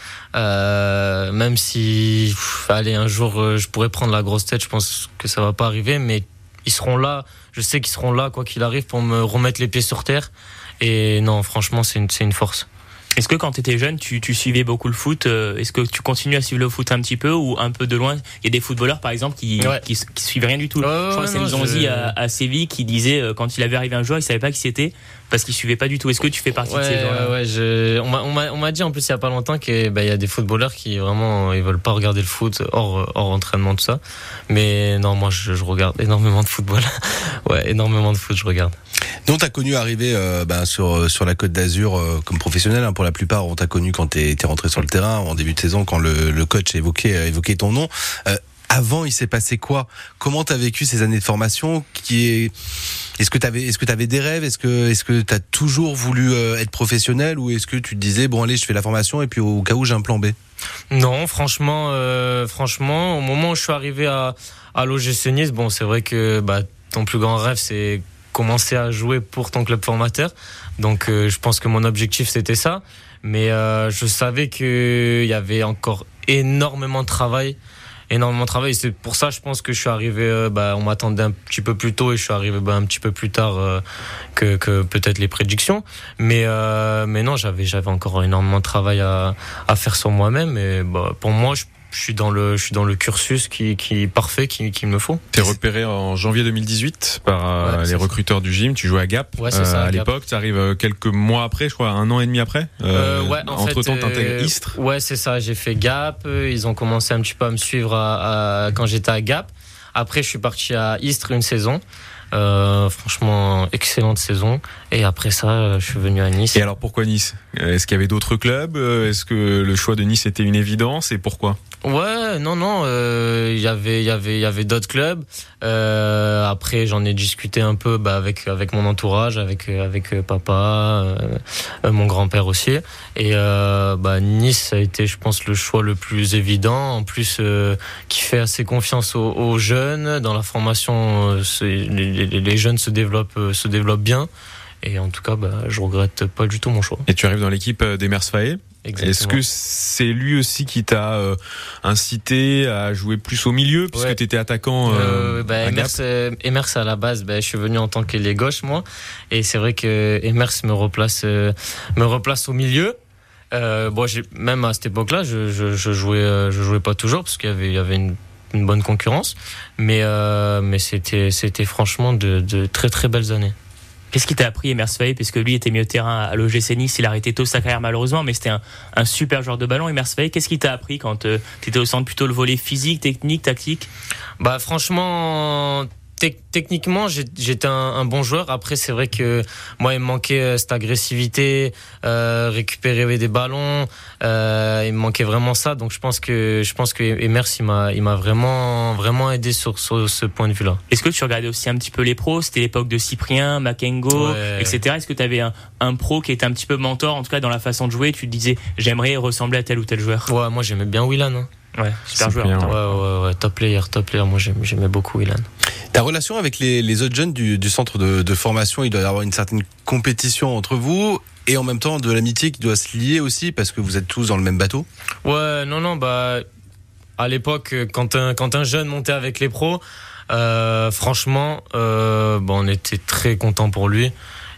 Euh, même si, pff, allez, un jour, euh, je pourrais prendre la grosse tête, je pense que ça va pas arriver, mais ils seront là. Je sais qu'ils seront là, quoi qu'il arrive, pour me remettre les pieds sur terre. Et non, franchement, c'est une, c'est une force. Est-ce que quand tu étais jeune, tu, tu suivais beaucoup le foot euh, Est-ce que tu continues à suivre le foot un petit peu ou un peu de loin? Il y a des footballeurs, par exemple, qui Ouais. qui, qui suivent rien du tout. Ouais, je crois ouais, que c'est non, Nzonzi je- à, à Séville qui disait euh, quand il avait arrivé un joueur, il savait pas qui c'était parce qu'il suivait pas du tout. Est-ce que tu fais partie Ouais, de ces gens-là? ouais, ouais, je, on m'a, on m'a, on m'a dit en plus il y a pas longtemps que bah, il y a des footballeurs qui vraiment ils veulent pas regarder le foot hors hors entraînement tout ça. Mais non, moi je, je regarde énormément de football. Ouais, énormément de foot je regarde. Nous, on t'a connu arriver euh, ben, sur sur la Côte d'Azur euh, comme professionnel, hein, pour la plupart. On t'a connu quand t'es t'es rentré sur le terrain en début de saison, quand le, le coach évoquait euh, évoquait ton nom. Euh, avant, il s'est passé quoi? Comment t'as vécu ces années de formation? Qui est Est-ce que t'avais est-ce que t'avais des rêves? Est-ce que est-ce que t'as toujours voulu euh, être professionnel, ou est-ce que tu te disais bon allez, je fais la formation et puis au cas où j'ai un plan B? Non, franchement, euh, franchement, au moment où je suis arrivé à à l'O G C Nice, bon, c'est vrai que bah ton plus grand rêve c'est commencer à jouer pour ton club formateur. Donc, euh, je pense que mon objectif c'était ça. Mais euh, je savais que il y avait encore énormément de travail, énormément de travail. Et c'est pour ça, je pense que je suis arrivé. Euh, bah, on m'attendait un petit peu plus tôt et je suis arrivé bah, un petit peu plus tard euh, que, que peut-être les prédictions. Mais euh, mais non, j'avais j'avais encore énormément de travail à à faire sur moi-même. Et bah, pour moi, je Je suis dans le, je suis dans le cursus qui, qui parfait, qui, qu'il me faut. T'es repéré en janvier deux mille dix-huit par euh, Ouais, les c'est recruteurs du gym. Tu jouais à Gap Ouais, c'est ça, à à Gap. l'époque. Tu arrives quelques mois après, je crois, un an et demi après. Euh, ouais, en entre temps, fait, t'intègres euh, Istres. Ouais, c'est ça. J'ai fait Gap. Ils ont commencé un petit peu à me suivre à, à- quand j'étais à Gap. Après, je suis parti à Istres une saison. Euh, franchement, excellente saison. Et après ça, je suis venu à Nice. Et alors, pourquoi Nice? Est-ce qu'il y avait d'autres clubs? Est-ce que le choix de Nice était une évidence? Et pourquoi? Ouais, non, non, euh, il y avait, il y avait, il y avait d'autres clubs. Euh, après, j'en ai discuté un peu, bah, avec avec mon entourage, avec avec euh, papa, euh, mon grand-père aussi. Et euh, bah, Nice, ça a été, je pense, le choix le plus évident. En plus, euh, qui fait assez confiance aux, aux jeunes dans la formation. Euh, c'est- les, les, les jeunes se développent, euh, se développent bien. Et en tout cas, bah, je regrette pas du tout mon choix. Et tu arrives dans l'équipe d'Emers Faé. Exactement. Est-ce que c'est lui aussi qui t'a euh, incité à jouer plus au milieu, puisque ouais. tu étais attaquant euh, euh, bah, Emers, euh, Emers à la base, bah, je suis venu en tant qu'ailier gauche moi, et c'est vrai que Emers me replace, euh, me replace au milieu. Euh, bon, j'ai, même à cette époque-là, je, je, je jouais, euh, je jouais pas toujours parce qu'il y avait, il y avait une, une bonne concurrence, mais euh, mais c'était, c'était franchement de, de très très belles années. Qu'est-ce qui t'a appris Emers Faé, puisque lui était milieu de terrain à l'O G C Nice, il a arrêté tôt sa carrière malheureusement, mais c'était un, un super joueur de ballon. Emers Faé, qu'est-ce qui t'a appris quand euh, tu étais au centre, plutôt le volet physique, technique, tactique? Bah franchement, te- techniquement j'ai- j'étais un, un bon joueur. Après c'est vrai que moi il me manquait euh, cette agressivité, euh, récupérer des ballons, euh, il me manquait vraiment ça. Donc je pense que je pense que Emers il m'a il m'a vraiment vraiment aidé sur, sur ce point de vue là. Est-ce que tu regardais aussi un petit peu les pros? C'était l'époque de Cyprien, Makengo, Ouais. et cetera. Est-ce que tu avais un, un pro qui était un petit peu mentor, en tout cas dans la façon de jouer? Tu te disais j'aimerais ressembler à tel ou tel joueur? Ouais, moi j'aimais bien Willan. Hein. Ouais, super Cyprien, joueur. Ouais, ouais, ouais, top player, top player. Moi j'aimais, j'aimais beaucoup Willan. Ta relation avec les, les autres jeunes du, du centre de, de formation, il doit y avoir une certaine compétition entre vous et en même temps de l'amitié qui doit se lier aussi parce que vous êtes tous dans le même bateau. Ouais, non, non, bah, à l'époque, quand un, quand un jeune montait avec les pros, euh, franchement, euh, bah, on était très contents pour lui.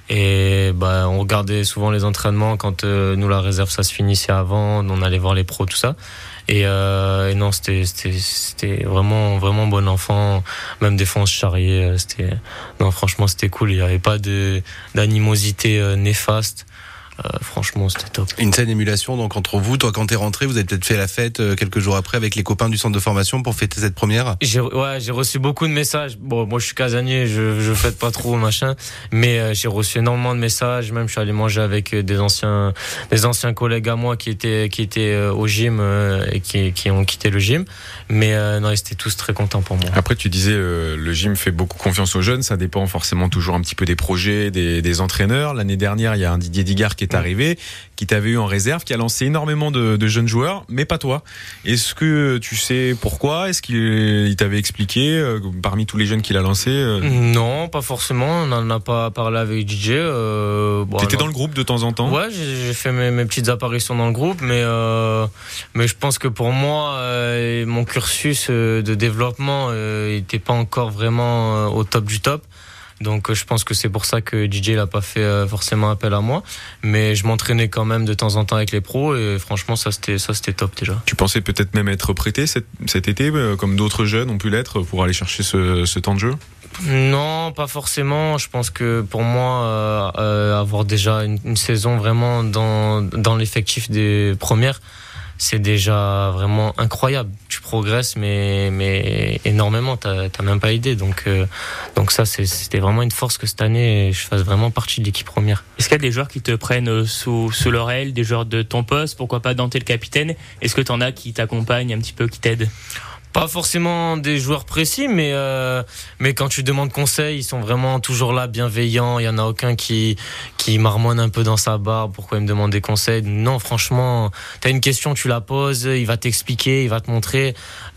Et bah, on regardait souvent les entraînements quand euh, nous, la réserve, ça se finissait avant, on allait voir les pros, tout ça. Et, euh, et non, c'était, c'était, c'était vraiment, vraiment bon enfant. Même des fois, on se charriait. C'était, non, franchement, c'était cool. Il n'y avait pas de, d'animosité euh, néfaste. Euh, franchement, c'était top. Une saine émulation donc entre vous. Toi, quand t'es rentré, vous avez peut-être fait la fête euh, quelques jours après avec les copains du centre de formation pour fêter cette première. J'ai, ouais, j'ai reçu beaucoup de messages. Bon, moi, je suis casanier, je, je fête pas trop, machin. Mais euh, j'ai reçu énormément de messages. Même, je suis allé manger avec des anciens, des anciens collègues à moi qui étaient, qui étaient euh, au gym euh, et qui, qui ont quitté le gym. Mais euh, non, ils étaient tous très contents pour moi. Après, tu disais, euh, le gym fait beaucoup confiance aux jeunes. Ça dépend forcément toujours un petit peu des projets, des, des entraîneurs. L'année dernière, il y a un Didier Digard qui est arrivé, qui t'avait eu en réserve, qui a lancé énormément de, de jeunes joueurs, mais pas toi. Est-ce que tu sais pourquoi? Est-ce qu'il il t'avait expliqué euh, parmi tous les jeunes qu'il a lancés euh... Non, pas forcément. On n'en a pas parlé avec D J. Euh, bon, T'étais non. dans le groupe de temps en temps? Ouais, j'ai, j'ai fait mes, mes petites apparitions dans le groupe, mais euh, mais je pense que pour moi, euh, mon cursus euh, de développement euh, était pas encore vraiment euh, au top du top. Donc euh, je pense que c'est pour ça que D J n'a pas fait euh, forcément appel à moi, mais je m'entraînais quand même de temps en temps avec les pros et franchement ça c'était ça c'était top déjà. Tu pensais peut-être même être prêté cet, cet été, euh, comme d'autres jeunes ont pu l'être, pour aller chercher ce, ce temps de jeu? Non, pas forcément. Je pense que pour moi, euh, euh, avoir déjà une, une saison vraiment dans dans l'effectif des premières, c'est déjà vraiment incroyable. Tu progresses, mais mais énormément. T'as t'as même pas idée. Donc euh, donc ça, c'est, c'était vraiment une force que cette année, je fasse vraiment partie de l'équipe première. Est-ce qu'il y a des joueurs qui te prennent sous sous leur aile, des joueurs de ton poste, pourquoi pas Dante le capitaine? Est-ce que t'en as qui t'accompagnent un petit peu, qui t'aident? Pas forcément des joueurs précis, mais euh, mais quand tu demandes conseil, ils sont vraiment toujours là, bienveillants. Il y en a aucun qui qui marmonne un peu dans sa barbe. Pourquoi il me demande des conseils? Non, franchement, t'as une question, tu la poses, il va t'expliquer, il va te montrer.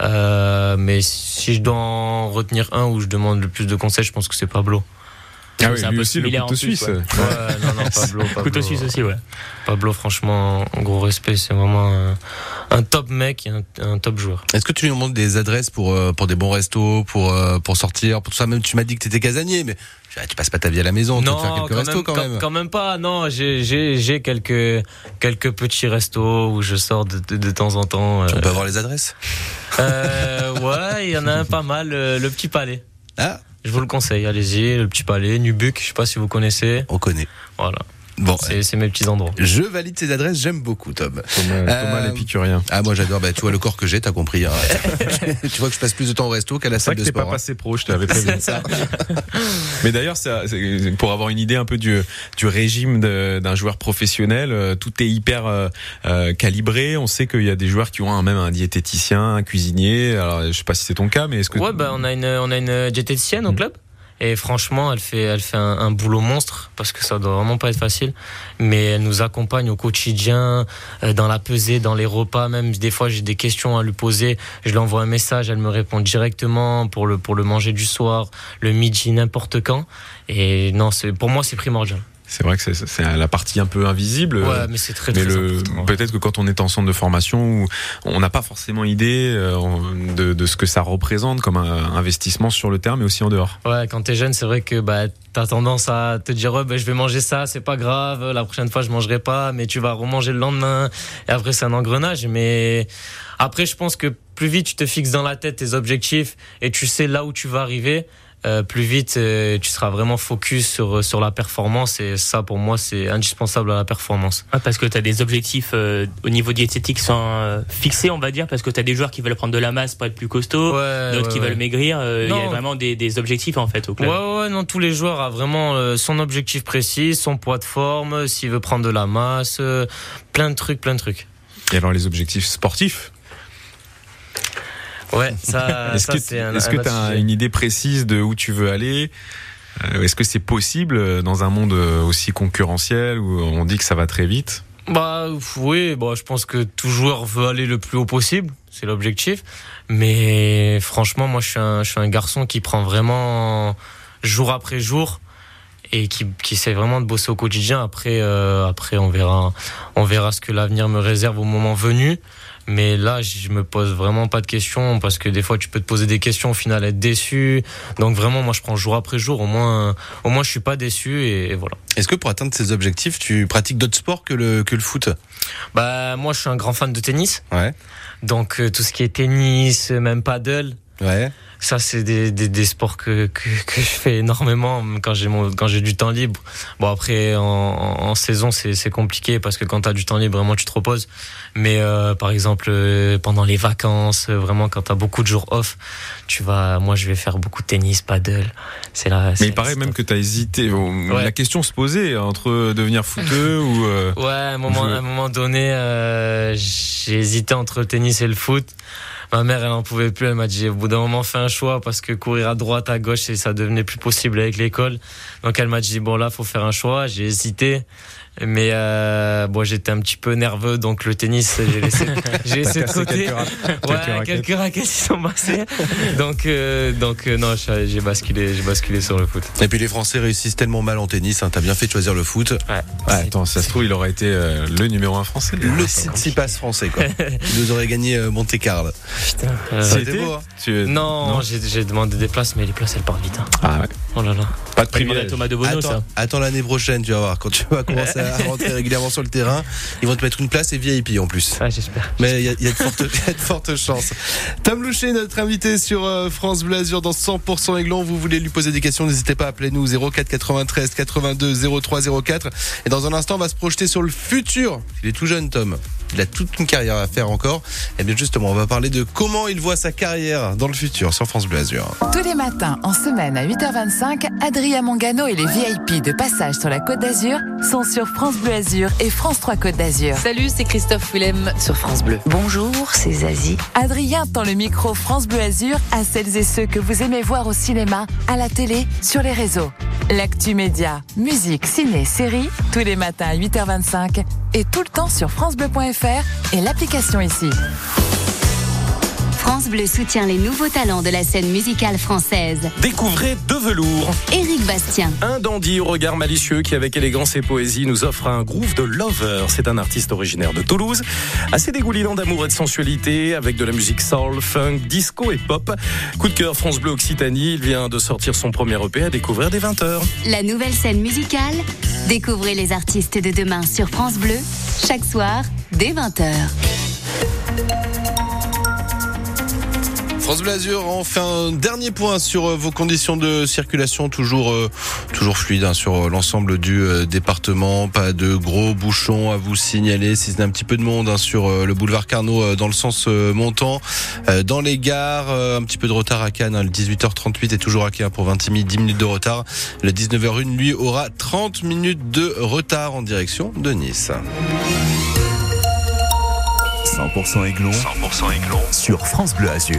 Euh, mais si je dois en retenir un où je demande le plus de conseils, je pense que c'est Pablo. Ah oui, c'est un lui peu aussi, le similaire couteau en plus, suisse. ouais. Ouais, non, non, Pablo, Pablo. Couteau suisse aussi, ouais. Pablo, franchement, en gros respect, c'est vraiment un, un top mec et un, un top joueur. Est-ce que tu lui demandes des adresses pour euh, pour des bons restos, pour euh, pour sortir, pour tout ça? Même tu m'as dit que t'étais casanier, mais ah, tu passes pas ta vie à la maison, tu vas te faire quelques quand restos même, quand même. Quand même pas. Non, j'ai j'ai j'ai quelques quelques petits restos où je sors de de, de temps en temps. On euh, peut avoir les adresses? euh, ouais, il y en a un pas mal. euh, Le Petit Palais. Ah, Je vous le conseille. Allez-y, le Petit Palais, Nubuck. Je sais pas si vous connaissez. on connaît. Voilà. Bon, C'est c'est mes petits endroits. je valide ces adresses, j'aime beaucoup, Tom. Thomas, Thomas Euh, l'épicurien. Ah, moi j'adore, bah, tu vois le corps que j'ai, t'as compris. Hein. Tu vois que je passe plus de temps au resto qu'à la C'est vrai salle que de t'es pas sport. hein. passé pro, je t'avais prévenu. C'est ça. Mais d'ailleurs, ça, c'est pour avoir une idée un peu du, du régime de, d'un joueur professionnel, euh, tout est hyper euh, euh, calibré. On sait qu'il y a des joueurs qui ont un, même un diététicien, un cuisinier. Alors, je sais pas si c'est ton cas, mais est-ce que Ouais, bah on a une on a une diététicienne au club. Et franchement, elle fait, elle fait un, un boulot monstre parce que ça doit vraiment pas être facile. Mais elle nous accompagne au quotidien, euh, dans la pesée, dans les repas. Même des fois, j'ai des questions à lui poser. Je lui envoie un message, elle me répond directement pour le pour le manger du soir, le midi, n'importe quand. Et non, c'est pour moi, c'est primordial. C'est vrai que c'est, c'est la partie un peu invisible. Ouais, mais c'est très, mais très le, important. peut-être que quand on est en centre de formation, on n'a pas forcément idée de, de ce que ça représente comme un investissement sur le terrain, mais aussi en dehors. Ouais, quand t'es jeune, c'est vrai que bah, t'as tendance à te dire ouais, bah, je vais manger ça, c'est pas grave, la prochaine fois je mangerai pas, mais tu vas remanger le lendemain. Et après, c'est un engrenage. Mais après, je pense que plus vite tu te fixes dans la tête tes objectifs et tu sais là où tu vas arriver, Euh, plus vite euh, tu seras vraiment focus sur sur la performance, et ça pour moi c'est indispensable à la performance. Ouais, parce que tu as des objectifs euh, au niveau diététique sont euh, fixés, on va dire, parce que tu as des joueurs qui veulent prendre de la masse pour être plus costaud, ouais, d'autres ouais, qui ouais. veulent maigrir, il euh, y a vraiment des, des objectifs en fait au club. Ouais ouais, non, tous les joueurs ont vraiment euh, son objectif précis, son poids de forme, s'il veut prendre de la masse, euh, plein de trucs, plein de trucs. Et alors les objectifs sportifs? Ouais, ça, est-ce ça que, c'est un Est-ce que tu as une idée précise de où tu veux aller? euh, Est-ce que c'est possible dans un monde aussi concurrentiel où on dit que ça va très vite? Bah oui, bah, je pense que tout joueur veut aller le plus haut possible, c'est l'objectif. Mais franchement, moi je suis un, je suis un garçon qui prend vraiment jour après jour et qui, qui essaie vraiment de bosser au quotidien. Après, euh, après on verra, on verra ce que l'avenir me réserve au moment venu. Mais là, je me pose vraiment pas de questions, parce que des fois, tu peux te poser des questions, au final, être déçu. Donc vraiment, moi, je prends jour après jour. Au moins, au moins, je suis pas déçu, et, et voilà. Est-ce que pour atteindre ces objectifs, tu pratiques d'autres sports que le que le foot? Bah, moi, je suis un grand fan de tennis. Ouais. Donc euh, tout ce qui est tennis, même paddle. Ouais. Ça, c'est des, des, des sports que, que, que je fais énormément quand j'ai, mon, quand j'ai du temps libre. Bon, après, en, en, en saison, c'est, c'est compliqué, parce que quand tu as du temps libre, vraiment, tu te reposes. Mais euh, par exemple, euh, pendant les vacances, vraiment, quand tu as beaucoup de jours off, tu vas, moi, je vais faire beaucoup de tennis, paddle. C'est là, Mais c'est, il paraît c'est même top. que tu as hésité. Ouais. La question se posait entre devenir footeux ou... Euh, Ouais, à un moment, à un moment donné, euh, j'ai hésité entre le tennis et le foot. Ma mère, elle en pouvait plus. Elle m'a dit, au bout d'un moment, fais un choix, parce que courir à droite, à gauche, ça devenait plus possible avec l'école. Donc elle m'a dit, bon là, faut faire un choix. J'ai hésité. Mais euh, bon, j'étais un petit peu nerveux, donc le tennis, j'ai laissé, j'ai laissé de côté. Quelques, ra- quelques ouais, raquettes. quelques raquettes qui sont passées. Donc, euh, donc euh, non, j'ai basculé, j'ai basculé sur le foot. Et puis les Français réussissent tellement mal en tennis, hein, t'as bien fait de choisir le foot. Ouais. Ouais, attends, ça se trouve, il aurait été euh, le numéro un français. Le Tsitsipas français, quoi. Il nous aurait gagné euh, Monte Carlo. Putain. Euh, Ça a C'était été beau, hein. tu... Non, non. J'ai, j'ai demandé des places, mais les places, elles partent vite. Hein. Ah ouais. Oh là là. Pas de Demande à privilège. Thomas de Bono, Attends, ça. attends l'année prochaine, tu vas voir. Quand tu vas commencer à rentrer régulièrement sur le terrain, ils vont te mettre une place et V I P en plus. Ouais, j'espère. Mais il y a, y a de fortes, y a de fortes chances. Tom Loucher, notre invité sur euh, France Bleu Azur dans cent pour cent Aiglon. Vous voulez lui poser des questions, n'hésitez pas à appeler nous zéro quatre quatre-vingt-treize quatre-vingt-deux zéro trois zéro quatre. Et dans un instant, on va se projeter sur le futur. Il est tout jeune, Tom. Il a toute une carrière à faire encore. Et bien justement, on va parler de comment il voit sa carrière dans le futur sur France Bleu Azur. Tous les matins, en semaine à huit heures vingt-cinq, Adrien Mangano et les V I P de passage sur la Côte d'Azur sont sur France Bleu Azur et France trois Côte d'Azur. Salut, c'est Christophe Willem sur France Bleu. Bonjour, c'est Zazie. Adrien tend le micro France Bleu Azur à celles et ceux que vous aimez voir au cinéma, à la télé, sur les réseaux. L'actu média, musique, ciné, série, tous les matins à huit heures vingt-cinq et tout le temps sur francebleu point f r et l'application ici. France Bleu soutient les nouveaux talents de la scène musicale française. Découvrez De Velours. Éric Bastien. Un dandy au regard malicieux qui, avec élégance et poésie, nous offre un groove de lover. C'est un artiste originaire de Toulouse, assez dégoulinant d'amour et de sensualité, avec de la musique soul, funk, disco et pop. Coup de cœur France Bleu Occitanie, il vient de sortir son premier E P à découvrir dès vingt heures. La nouvelle scène musicale. Découvrez les artistes de demain sur France Bleu, chaque soir, dès vingt heures. France Bleu Azur, on fait un dernier point sur euh, vos conditions de circulation, toujours euh, toujours fluide hein, sur euh, l'ensemble du euh, département. Pas de gros bouchons à vous signaler, si c'est un petit peu de monde hein, sur euh, le boulevard Carnot euh, dans le sens euh, montant. Euh, dans les gares, euh, un petit peu de retard à Cannes. Hein, le dix-huit heures trente-huit est toujours à Cannes pour Vintimille, dix minutes de retard. Le dix-neuf heures une, lui, aura trente minutes de retard en direction de Nice. cent pour cent Aiglon. cent pour cent Aiglon sur France Bleu Azur.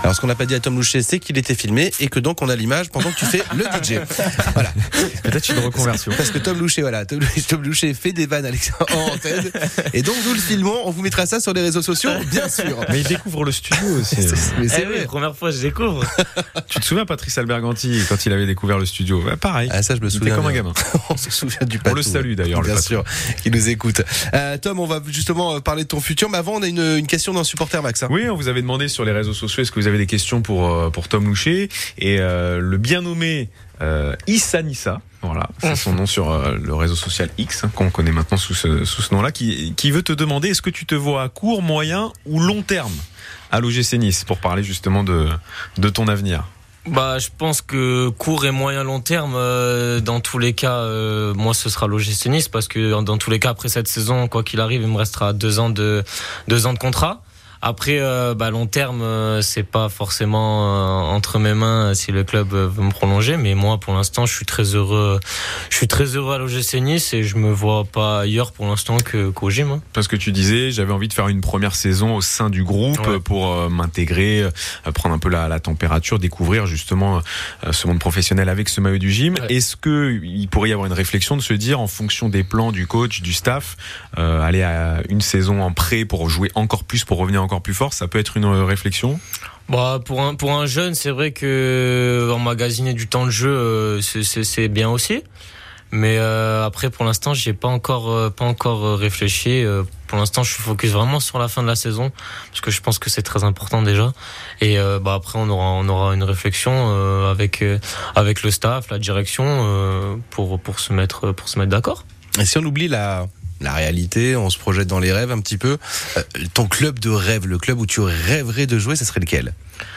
Alors ce qu'on n'a pas dit à Tom Louchet, c'est qu'il était filmé et que donc on a l'image pendant que tu fais le D J. Voilà. Peut-être une reconversion. Parce que Tom Louchet, voilà, Tom, Tom Louchet fait des vannes en antenne et donc nous le filmons, on vous mettra ça sur les réseaux sociaux, bien sûr. Mais il découvre le studio aussi. Mais c'est Eh vrai. oui, première fois je découvre. Tu te souviens Patrice Alberganti quand il avait découvert le studio? Ouais, pareil. Ah ça je me Il était souviens. comme un bien. gamin. On se souvient du On patou. le salue d'ailleurs. Bien le sûr, qui nous écoute. Euh, Tom, on va justement parler de ton futur, mais avant on a une, une question d'un supporter Max. Hein. Oui, on vous avait demandé sur les réseaux sociaux est-ce que vous avez des questions pour pour Tom Louchet et euh, le bien nommé euh, Issa Nissa. Voilà, c'est son nom sur euh, le réseau social X, hein, qu'on connaît maintenant sous ce, sous ce nom-là, qui, qui veut te demander est-ce que tu te vois à court, moyen ou long terme à l'O G C Nice pour parler justement de, de ton avenir. Bah, je pense que court et moyen long terme, euh, dans tous les cas, euh, moi ce sera l'O G C Nice parce que dans tous les cas après cette saison, quoi qu'il arrive, il me restera deux ans de deux ans de contrat. Après, euh, bah, long terme, euh, c'est pas forcément euh, entre mes mains euh, si le club euh, veut me prolonger, mais moi, pour l'instant, je suis très heureux. Je suis très heureux à l'O G C Nice et je me vois pas ailleurs pour l'instant que qu'au gym. Hein. Parce que tu disais, j'avais envie de faire une première saison au sein du groupe Ouais. pour euh, m'intégrer, euh, prendre un peu la, la température, découvrir justement euh, ce monde professionnel avec ce maillot du gym. Ouais. Est-ce que il pourrait y avoir une réflexion de se dire, en fonction des plans du coach, du staff, euh, aller à une saison en prêt pour jouer encore plus, pour revenir encore plus fort, ça peut être une réflexion? Bah, pour un pour un jeune, c'est vrai que emmagasiner du temps de jeu, euh, c'est c'est, c'est bien aussi. Mais euh, après, pour l'instant, j'ai pas encore euh, pas encore euh, réfléchi. Euh, pour l'instant, je suis focus vraiment sur la fin de la saison parce que je pense que c'est très important déjà. Et euh, bah après, on aura on aura une réflexion euh, avec euh, avec le staff, la direction euh, pour pour se mettre pour se mettre d'accord. Et si on oublie la la réalité, on se projette dans les rêves un petit peu. Euh, ton club de rêve, le club où tu rêverais de jouer, ça serait lequel?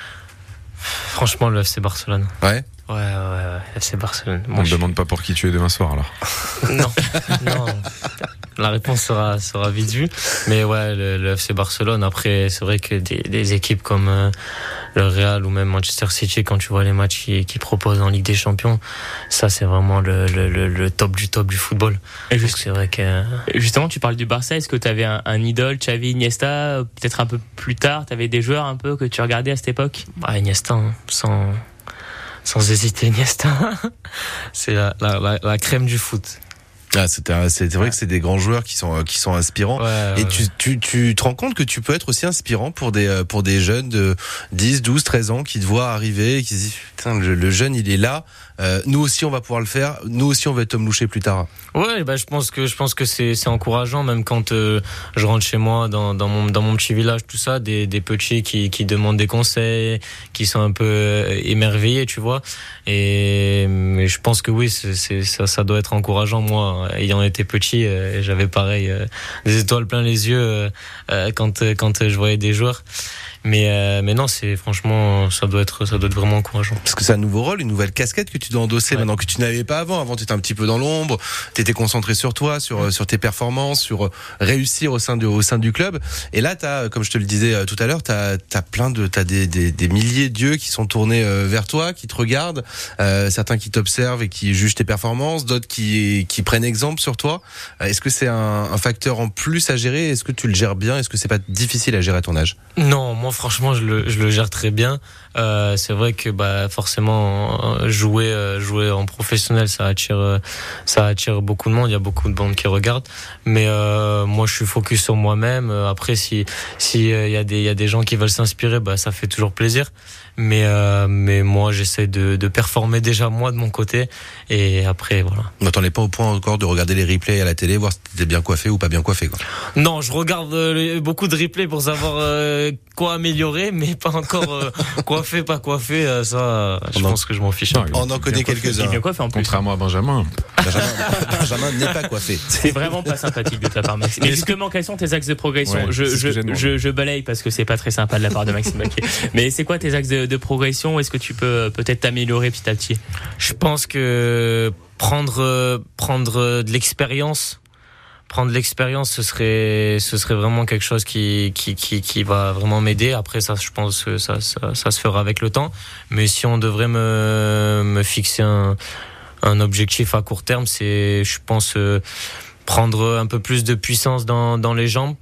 Franchement, le F C Barcelone. Ouais. Ouais, ouais, ouais, F C Barcelone. On Moi, ne je- demande pas pour qui tu es demain soir alors. Non, non. La réponse sera sera vite vue. Mais ouais, le, le F C Barcelone. Après, c'est vrai que des, des équipes comme euh, le Real ou même Manchester City, quand tu vois les matchs qu'ils qui proposent en Ligue des Champions, ça c'est vraiment le, le, le, le top du top du football. Et Donc juste- c'est vrai que Justement, tu parles du Barça. Est-ce que tu avais un, un idole, Xavi, Iniesta, peut-être un peu plus tard, tu avais des joueurs un peu que tu regardais à cette époque? bah, Iniesta, hein, sans sans hésiter, Iniesta, c'est la, la, la, la crème du foot. Ah, c'est un- c'est vrai que c'est des grands joueurs qui sont qui sont inspirants. Ouais, Et ouais, tu, tu, tu te rends compte que tu peux être aussi inspirant pour des, euh, pour des jeunes de dix, douze, treize ans qui te voient arriver et qui se disent putain, le, le jeune il est là, euh, nous aussi on va pouvoir le faire, nous aussi on va être Tom Louchet plus tard. Ouais, bah je pense que je pense que c'est c'est encourageant, même quand euh, je rentre chez moi dans dans mon dans mon petit village, tout ça, des des petits qui qui demandent des conseils, qui sont un peu euh, émerveillés, tu vois. Et mais je pense que oui, c'est c'est ça ça doit être encourageant. Moi, ayant été petit, euh, j'avais pareil euh, des étoiles plein les yeux euh, euh, quand euh, quand je voyais des joueurs. Mais euh, mais non, c'est franchement ça doit être ça doit être vraiment encourageant. Parce que c'est un nouveau rôle, une nouvelle casquette que tu dois endosser Ouais. maintenant que tu n'avais pas avant. Avant tu étais un petit peu dans l'ombre, tu étais concentré sur toi, sur euh, sur tes performances, sur euh, réussir au sein du au sein du club. Et là tu as, comme je te le disais euh, tout à l'heure, tu as t'as plein de t'as des, des des milliers d'yeux qui sont tournés euh, vers toi, qui te regardent, euh, certains qui t'observent et qui jugent tes performances, d'autres qui qui prennent exemple sur toi. Euh, Est-ce que c'est un, un facteur en plus à gérer? Est-ce que tu le gères bien? Est-ce que c'est pas difficile à gérer à ton âge? Non, moi franchement je le je le gère très bien. Euh, c'est vrai que bah forcément euh, jouer euh, jouer en professionnel ça attire euh, ça attire beaucoup de monde. Il y a beaucoup de bandes qui regardent. Mais euh, moi je suis focus sur moi-même. Euh, Après si si euh, il y a des il y a des gens qui veulent s'inspirer, bah ça fait toujours plaisir. Mais euh, mais moi j'essaie de de performer déjà moi de mon côté et après voilà. Non, t'en es pas au point encore de regarder les replays à la télé, voir si t'es bien coiffé ou pas bien coiffé, quoi. Non, je regarde euh, beaucoup de replays pour savoir euh, quoi améliorer, mais pas encore euh, coiffé, pas coiffé. euh, ça, euh, je On en- pense que je m'en fiche un peu. On en connaît Il est quelques-uns. bien coiffé en plus. Contrairement à Benjamin. Benjamin, Benjamin n'est pas coiffé. C'est vraiment pas sympathique de ta part, Maxime. Mais justement, quels sont tes axes de progression? Ouais, je, c'est ce je, que j'ai demandé. je, je balaye parce que c'est pas très sympa de la part de Maxime Baquet. Mais c'est quoi tes axes de, de progression? Est-ce que tu peux euh, peut-être t'améliorer petit à petit? Je pense que prendre euh, prendre euh, de l'expérience, prendre de l'expérience, ce serait ce serait vraiment quelque chose qui qui qui qui va vraiment m'aider. Après ça, je pense que ça ça ça se fera avec le temps. Mais si on devrait me me fixer un un objectif à court terme, c'est je pense euh, prendre un peu plus de puissance dans dans les jambes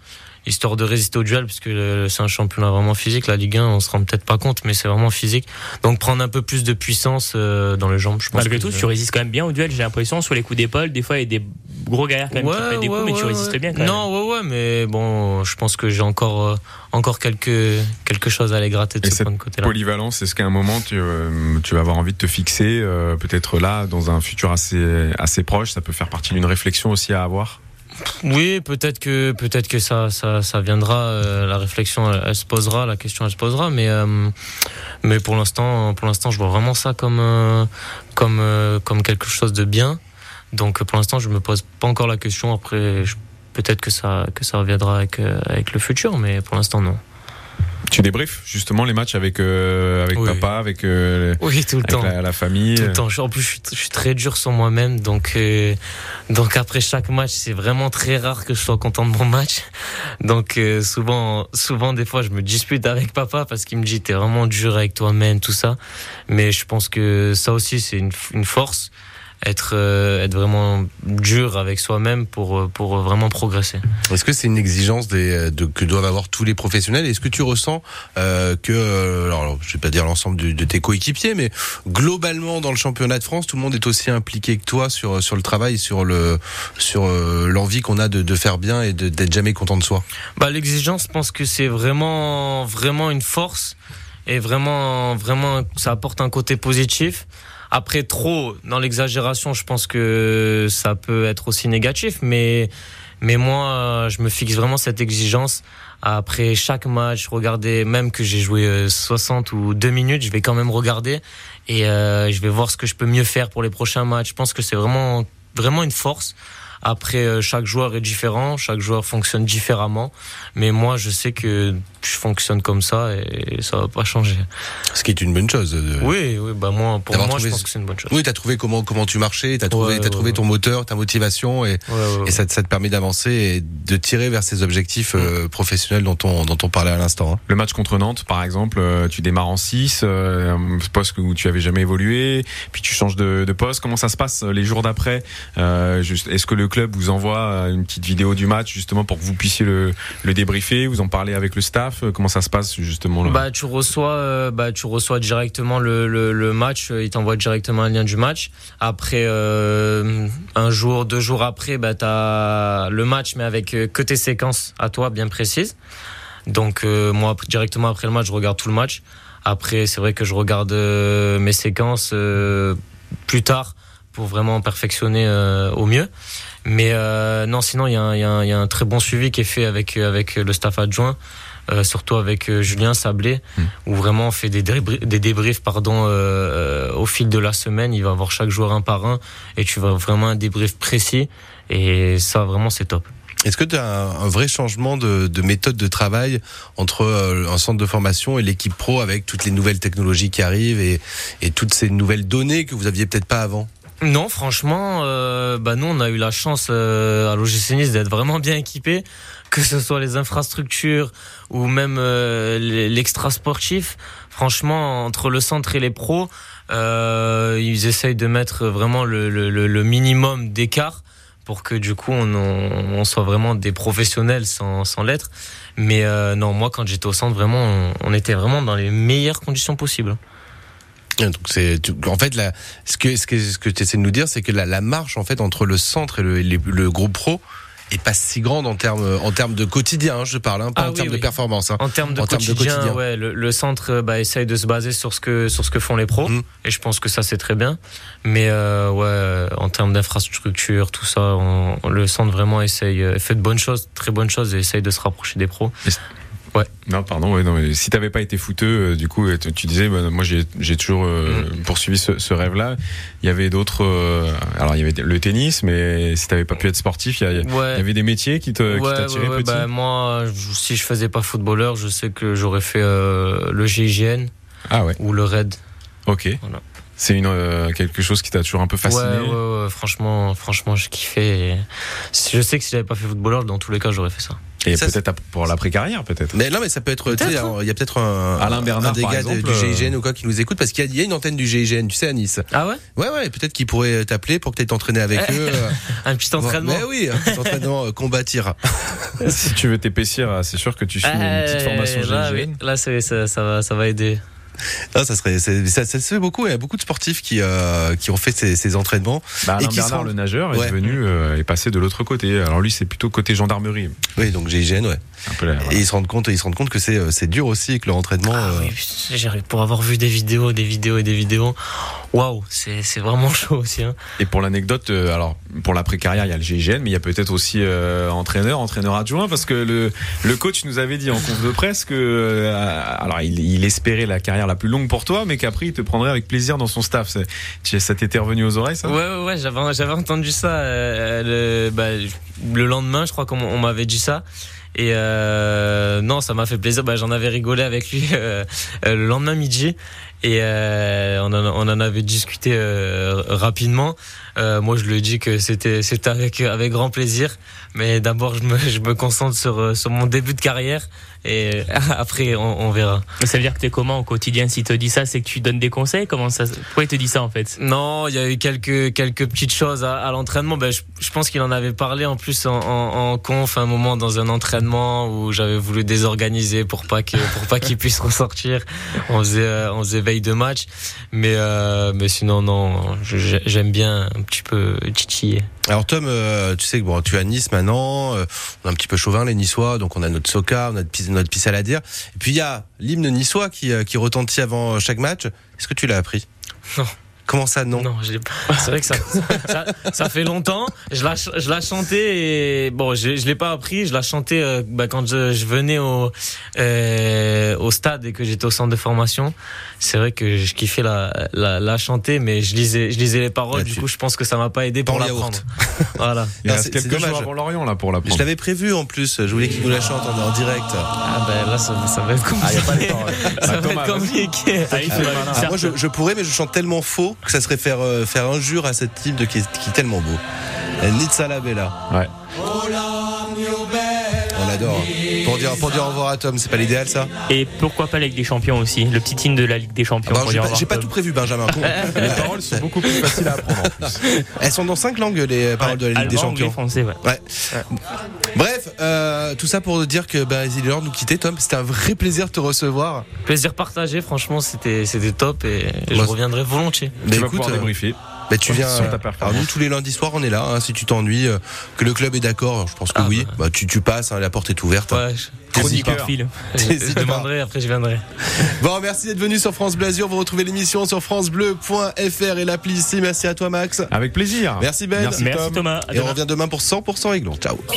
histoire de résister au duel, puisque le, c'est un championnat vraiment physique. La Ligue un, on se rend peut-être pas compte, mais c'est vraiment physique. Donc prendre un peu plus de puissance euh, dans les jambes, je pense. Malgré que tout, je... tu résistes quand même bien au duel, j'ai l'impression, sur les coups d'épaule. Des fois, il y a des gros galères quand même ouais, qui te mettent des ouais, coups, mais ouais, tu résistes ouais. bien quand même. Non, ouais, ouais, mais bon, je pense que j'ai encore, euh, encore quelques, quelque chose à aller gratter de Et ce cette point de côté-là. polyvalence, est-ce qu'à un moment tu, euh, tu vas avoir envie de te fixer, euh, peut-être là, dans un futur assez, assez proche, ça peut faire partie d'une réflexion aussi à avoir? Oui, peut-être que peut-être que ça ça ça viendra. Euh, la réflexion, elle, elle se posera, la question elle se posera, mais euh, mais pour l'instant, pour l'instant, je vois vraiment ça comme euh, comme euh, comme quelque chose de bien. Donc pour l'instant, je me pose pas encore la question. Après, je, peut-être que ça que ça reviendra avec euh, avec le futur, mais pour l'instant, non. Tu débriefes justement les matchs avec euh, avec oui. papa, avec euh, oui tout le avec temps, la, la famille. Tout le temps. En plus, je suis, je suis très dur sur moi-même, donc euh, donc après chaque match, c'est vraiment très rare que je sois content de mon match. Donc euh, souvent, souvent des fois, je me dispute avec papa parce qu'il me dit t'es vraiment dur avec toi-même, tout ça. Mais je pense que ça aussi, c'est une, une force. Être, euh, être vraiment dur avec soi-même pour, pour vraiment progresser. Est-ce que c'est une exigence des, de, que doivent avoir tous les professionnels? Est-ce que tu ressens euh, que, alors je vais pas dire l'ensemble de, de tes coéquipiers, mais globalement dans le championnat de France, tout le monde est aussi impliqué que toi sur, sur le travail, sur, le, sur euh, l'envie qu'on a de, de faire bien et de, d'être jamais content de soi? Bah, l'exigence, je pense que c'est vraiment, vraiment une force et vraiment, vraiment, ça apporte un côté positif. Après, trop dans l'exagération, je pense que ça peut être aussi négatif, mais mais moi, je me fixe vraiment cette exigence. Après chaque match, regarder, même que j'ai joué soixante ou deux minutes, je vais quand même regarder et euh, je vais voir ce que je peux mieux faire pour les prochains matchs. Je pense que c'est vraiment vraiment une force. Après, chaque joueur est différent, chaque joueur fonctionne différemment, mais moi, je sais que je fonctionne comme ça et ça va pas changer. Ce qui est une bonne chose. De... Oui, oui, bah moi, pour moi, trouvé... je pense que c'est une bonne chose. Oui, t'as trouvé comment comment tu marchais, t'as trouvé, ouais, t'as ouais, trouvé ouais. ton moteur, ta motivation, et, ouais, ouais, ouais. et ça, ça te permet d'avancer et de tirer vers ces objectifs euh, professionnels dont on dont on parlait à l'instant. Hein. Le match contre Nantes, par exemple, euh, tu démarres en six, euh, un poste où tu avais jamais évolué, puis tu changes de, de poste. Comment ça se passe les jours d'après? euh, juste, Est-ce que le club vous envoie une petite vidéo du match justement pour que vous puissiez le, le débriefer, vous en parler avec le staff? Comment ça se passe justement là? Bah tu reçois, euh, bah tu reçois directement le, le, le match. Il t'envoie directement un lien du match. Après euh, un jour, deux jours après, bah t'as le match mais avec que tes séquences à toi bien précises. Donc euh, moi directement après le match, je regarde tout le match. Après c'est vrai que je regarde euh, mes séquences euh, plus tard pour vraiment perfectionner euh, au mieux. Mais euh, non, sinon il y a un, il y a un, il y a un très bon suivi qui est fait avec avec le staff adjoint, euh, surtout avec euh, Julien Sablé, mmh. où vraiment on fait des débriefs, des débriefs pardon, euh, au fil de la semaine. Il va avoir chaque joueur un par un et tu vas vraiment un débrief précis et ça vraiment c'est top. Est-ce que tu as un, un vrai changement de, de méthode de travail entre euh, un centre de formation et l'équipe pro avec toutes les nouvelles technologies qui arrivent et, et toutes ces nouvelles données que vous aviez peut-être pas avant? Non, franchement, euh, bah nous on a eu la chance euh, à l'O G C Nice d'être vraiment bien équipés, que ce soit les infrastructures ou même euh, l'extra sportif. Franchement, entre le centre et les pros, euh, ils essayent de mettre vraiment le, le, le minimum d'écart pour que du coup on, on soit vraiment des professionnels sans, sans l'être. Mais euh, non, moi quand j'étais au centre, vraiment, on, on était vraiment dans les meilleures conditions possibles. Donc c'est en fait la, ce que ce que ce que tu essaies de nous dire, c'est que la, la marche en fait entre le centre et le, le, le groupe pro est pas si grande en termes en termes de quotidien, hein, je parle, hein, pas ah, en oui, termes oui. de performance. Hein. En termes de, en quotidien, termes de quotidien, ouais, le, le centre bah, essaye de se baser sur ce que sur ce que font les pros, mmh. et je pense que ça c'est très bien. Mais euh, ouais, en termes d'infrastructure, tout ça, on, le centre vraiment essaye, fait de bonnes choses, très bonnes choses, et essaye de se rapprocher des pros. Ouais. Non, pardon. Ouais, non, mais si t'avais pas été footeux, euh, du coup, tu, tu disais, bah, moi, j'ai, j'ai toujours euh, mmh. poursuivi ce, ce rêve-là. Il y avait d'autres. Euh, alors, il y avait le tennis, mais si t'avais pas pu être sportif, il y, a, ouais. il y avait des métiers qui te, ouais, qui t'attiraient ouais, ouais, petit. Bah, moi, si je faisais pas footballeur, je sais que j'aurais fait euh, le G I G N. Ah ouais. Ou le R A I D. Ok. Voilà. C'est une euh, quelque chose qui t'a toujours un peu fasciné. Ouais, ouais, ouais franchement, franchement, je kiffais. Et je sais que si j'avais pas fait footballeur, dans tous les cas, j'aurais fait ça. Et Ça, peut-être pour l'après-carrière, peut-être. Mais non, mais ça peut être, tu sais, Peut-être, hein. il y a peut-être un, Alain Bernard, un des par gars exemple, du G I G N euh, ou quoi qui nous écoute, parce qu'il y a, il y a une antenne du G I G N, tu sais, à Nice. Ah ouais? Ouais, ouais, peut-être qu'ils pourraient t'appeler pour que t'aies t'entraîner avec eux. euh. Un petit entraînement. Mais oui, un petit entraînement euh, combattir. Si tu veux t'épaissir, c'est sûr que tu suis une petite formation Euh, là, G I G N. oui. Là, c'est- ça, ça va, ça va aider. Ah, ça serait, c'est- ça, ça se fait beaucoup. Il y a beaucoup de sportifs qui, euh, qui ont fait ces, ces entraînements. Bah, Alain et qui Bernard, sont- le nageur, Ouais. est venu euh, est passé de l'autre côté. Alors lui, c'est plutôt côté gendarmerie. Oui, donc G I G N, ouais. Un peu là, voilà. Et ils se rendent compte, ils se rendent compte que c'est, euh, c'est dur aussi, que leur entraînement. Ah euh, oui, putain, j'ai- pour avoir vu des vidéos, des vidéos et des vidéos, waouh, c'est c'est vraiment chaud aussi. Hein. Et pour l'anecdote, euh, alors pour l'après-carrière, il y a le G I G N, mais il y a peut-être aussi euh, entraîneur, entraîneur adjoint, parce que le, le coach nous avait dit en conf de presse que, euh, alors il, il espérait la carrière la plus longue pour toi, mais qu'après il te prendrait avec plaisir dans son staff. C'est- tu- Ça t'était revenu aux oreilles, ça? Ouais, ouais, ouais, j'avais j'avais entendu ça euh, le, bah, le lendemain, je crois qu'on on m'avait dit ça. Et euh, non, ça m'a fait plaisir. Bah, j'en avais rigolé avec lui euh, euh, le lendemain midi. Et euh, on, en, on en avait discuté euh, rapidement. Euh, moi, je lui ai dit que c'était c'était avec avec grand plaisir. Mais d'abord, je me je me concentre sur sur mon début de carrière. Et après, on, on verra. Ça veut dire que t'es comment au quotidien? S'il te dit ça, c'est que tu donnes des conseils? Comment ça? Pourquoi il te dit ça en fait? Non, il y a eu quelques quelques petites choses à, à l'entraînement. Ben, je, je pense qu'il en avait parlé en plus en, en, en conf, un moment dans un entraînement où j'avais voulu désorganiser pour pas que pour pas qu'il puisse ressortir. On faisait euh, on faisait veille de match, mais euh, mais sinon non, je- j'aime bien un petit peu titiller. Alors Tom, euh, tu sais que bon, tu es à Nice maintenant, euh, on est un petit peu chauvin les Niçois, donc on a notre soca, on a notre pisse, notre pisse à la dire. Et puis il y a l'hymne niçois qui, euh, qui retentit avant chaque match. Est-ce que tu l'as appris? Non. Comment ça, non? Non, je l'ai pas. C'est vrai que ça, ça, ça fait longtemps. Je la, je la chantais et bon, je, je l'ai pas appris. Je la chantais euh, bah, quand je, je venais au, euh, au stade et que j'étais au centre de formation. C'est vrai que je kiffais la, la, la chanter, mais je lisais, je lisais les paroles. Là, du tu- coup, je pense que ça m'a pas aidé pour Pan l'apprendre. yaourt. Voilà. Il Non, reste c'est- quelques c'est jours dommage. avant Lorient là pour Je l'apprendre. l'avais prévu en plus, je voulais qu'il nous la chante en, en direct. Ah ben là, ça, ça va être compliqué. Ah, y a pas les paroles. ça Bah, va Thomas, être compliqué. Ah, il fait malin. Ah, moi je, je pourrais, mais je chante tellement faux que ça serait faire, euh, faire injure à cette hymne qui, est- qui est tellement beau. Euh, Nizza la Bella. Ouais. On l'adore. Pour dire, pour dire au revoir à Tom, c'est pas l'idéal ça? Et pourquoi pas la Ligue des Champions aussi? Le petit hymne de la Ligue des Champions. Ah bah, pour j'ai dire pas, au revoir, j'ai pas Tom. tout prévu, Benjamin. Les paroles sont beaucoup plus faciles à apprendre en plus. Elles sont dans cinq langues, les paroles de la Ligue Allemand, des anglais, Champions. français, ouais. Ouais. Bref, euh, tout ça pour dire que bah, il est l'heure de nous quitter, Tom. C'était un vrai plaisir de te recevoir. Plaisir partagé. Franchement, c'était, c'était top et je Moi, reviendrai volontiers. Mais Tu vas écoute, pouvoir euh, débriefer. bah, tu viens. Sur ta euh, performance. alors nous tous les lundis soirs, on est là. Hein, si tu t'ennuies, euh, que le club est d'accord, je pense que Ah, oui. bah. Bah, tu, tu passes, hein, la porte est ouverte. hein. Ouais, je, Chroniqueur. Par fil. je, T'hésites je pas. demanderai, après je viendrai. Bon, merci d'être venu sur France Bleu Azur. Vous retrouvez l'émission sur francebleu point fr et l'appli ici. Merci à toi, Max. Avec plaisir. Merci Ben. Merci, Merci Tom. Thomas. À Et on demain. revient demain pour cent pour cent Aiglon. Ciao.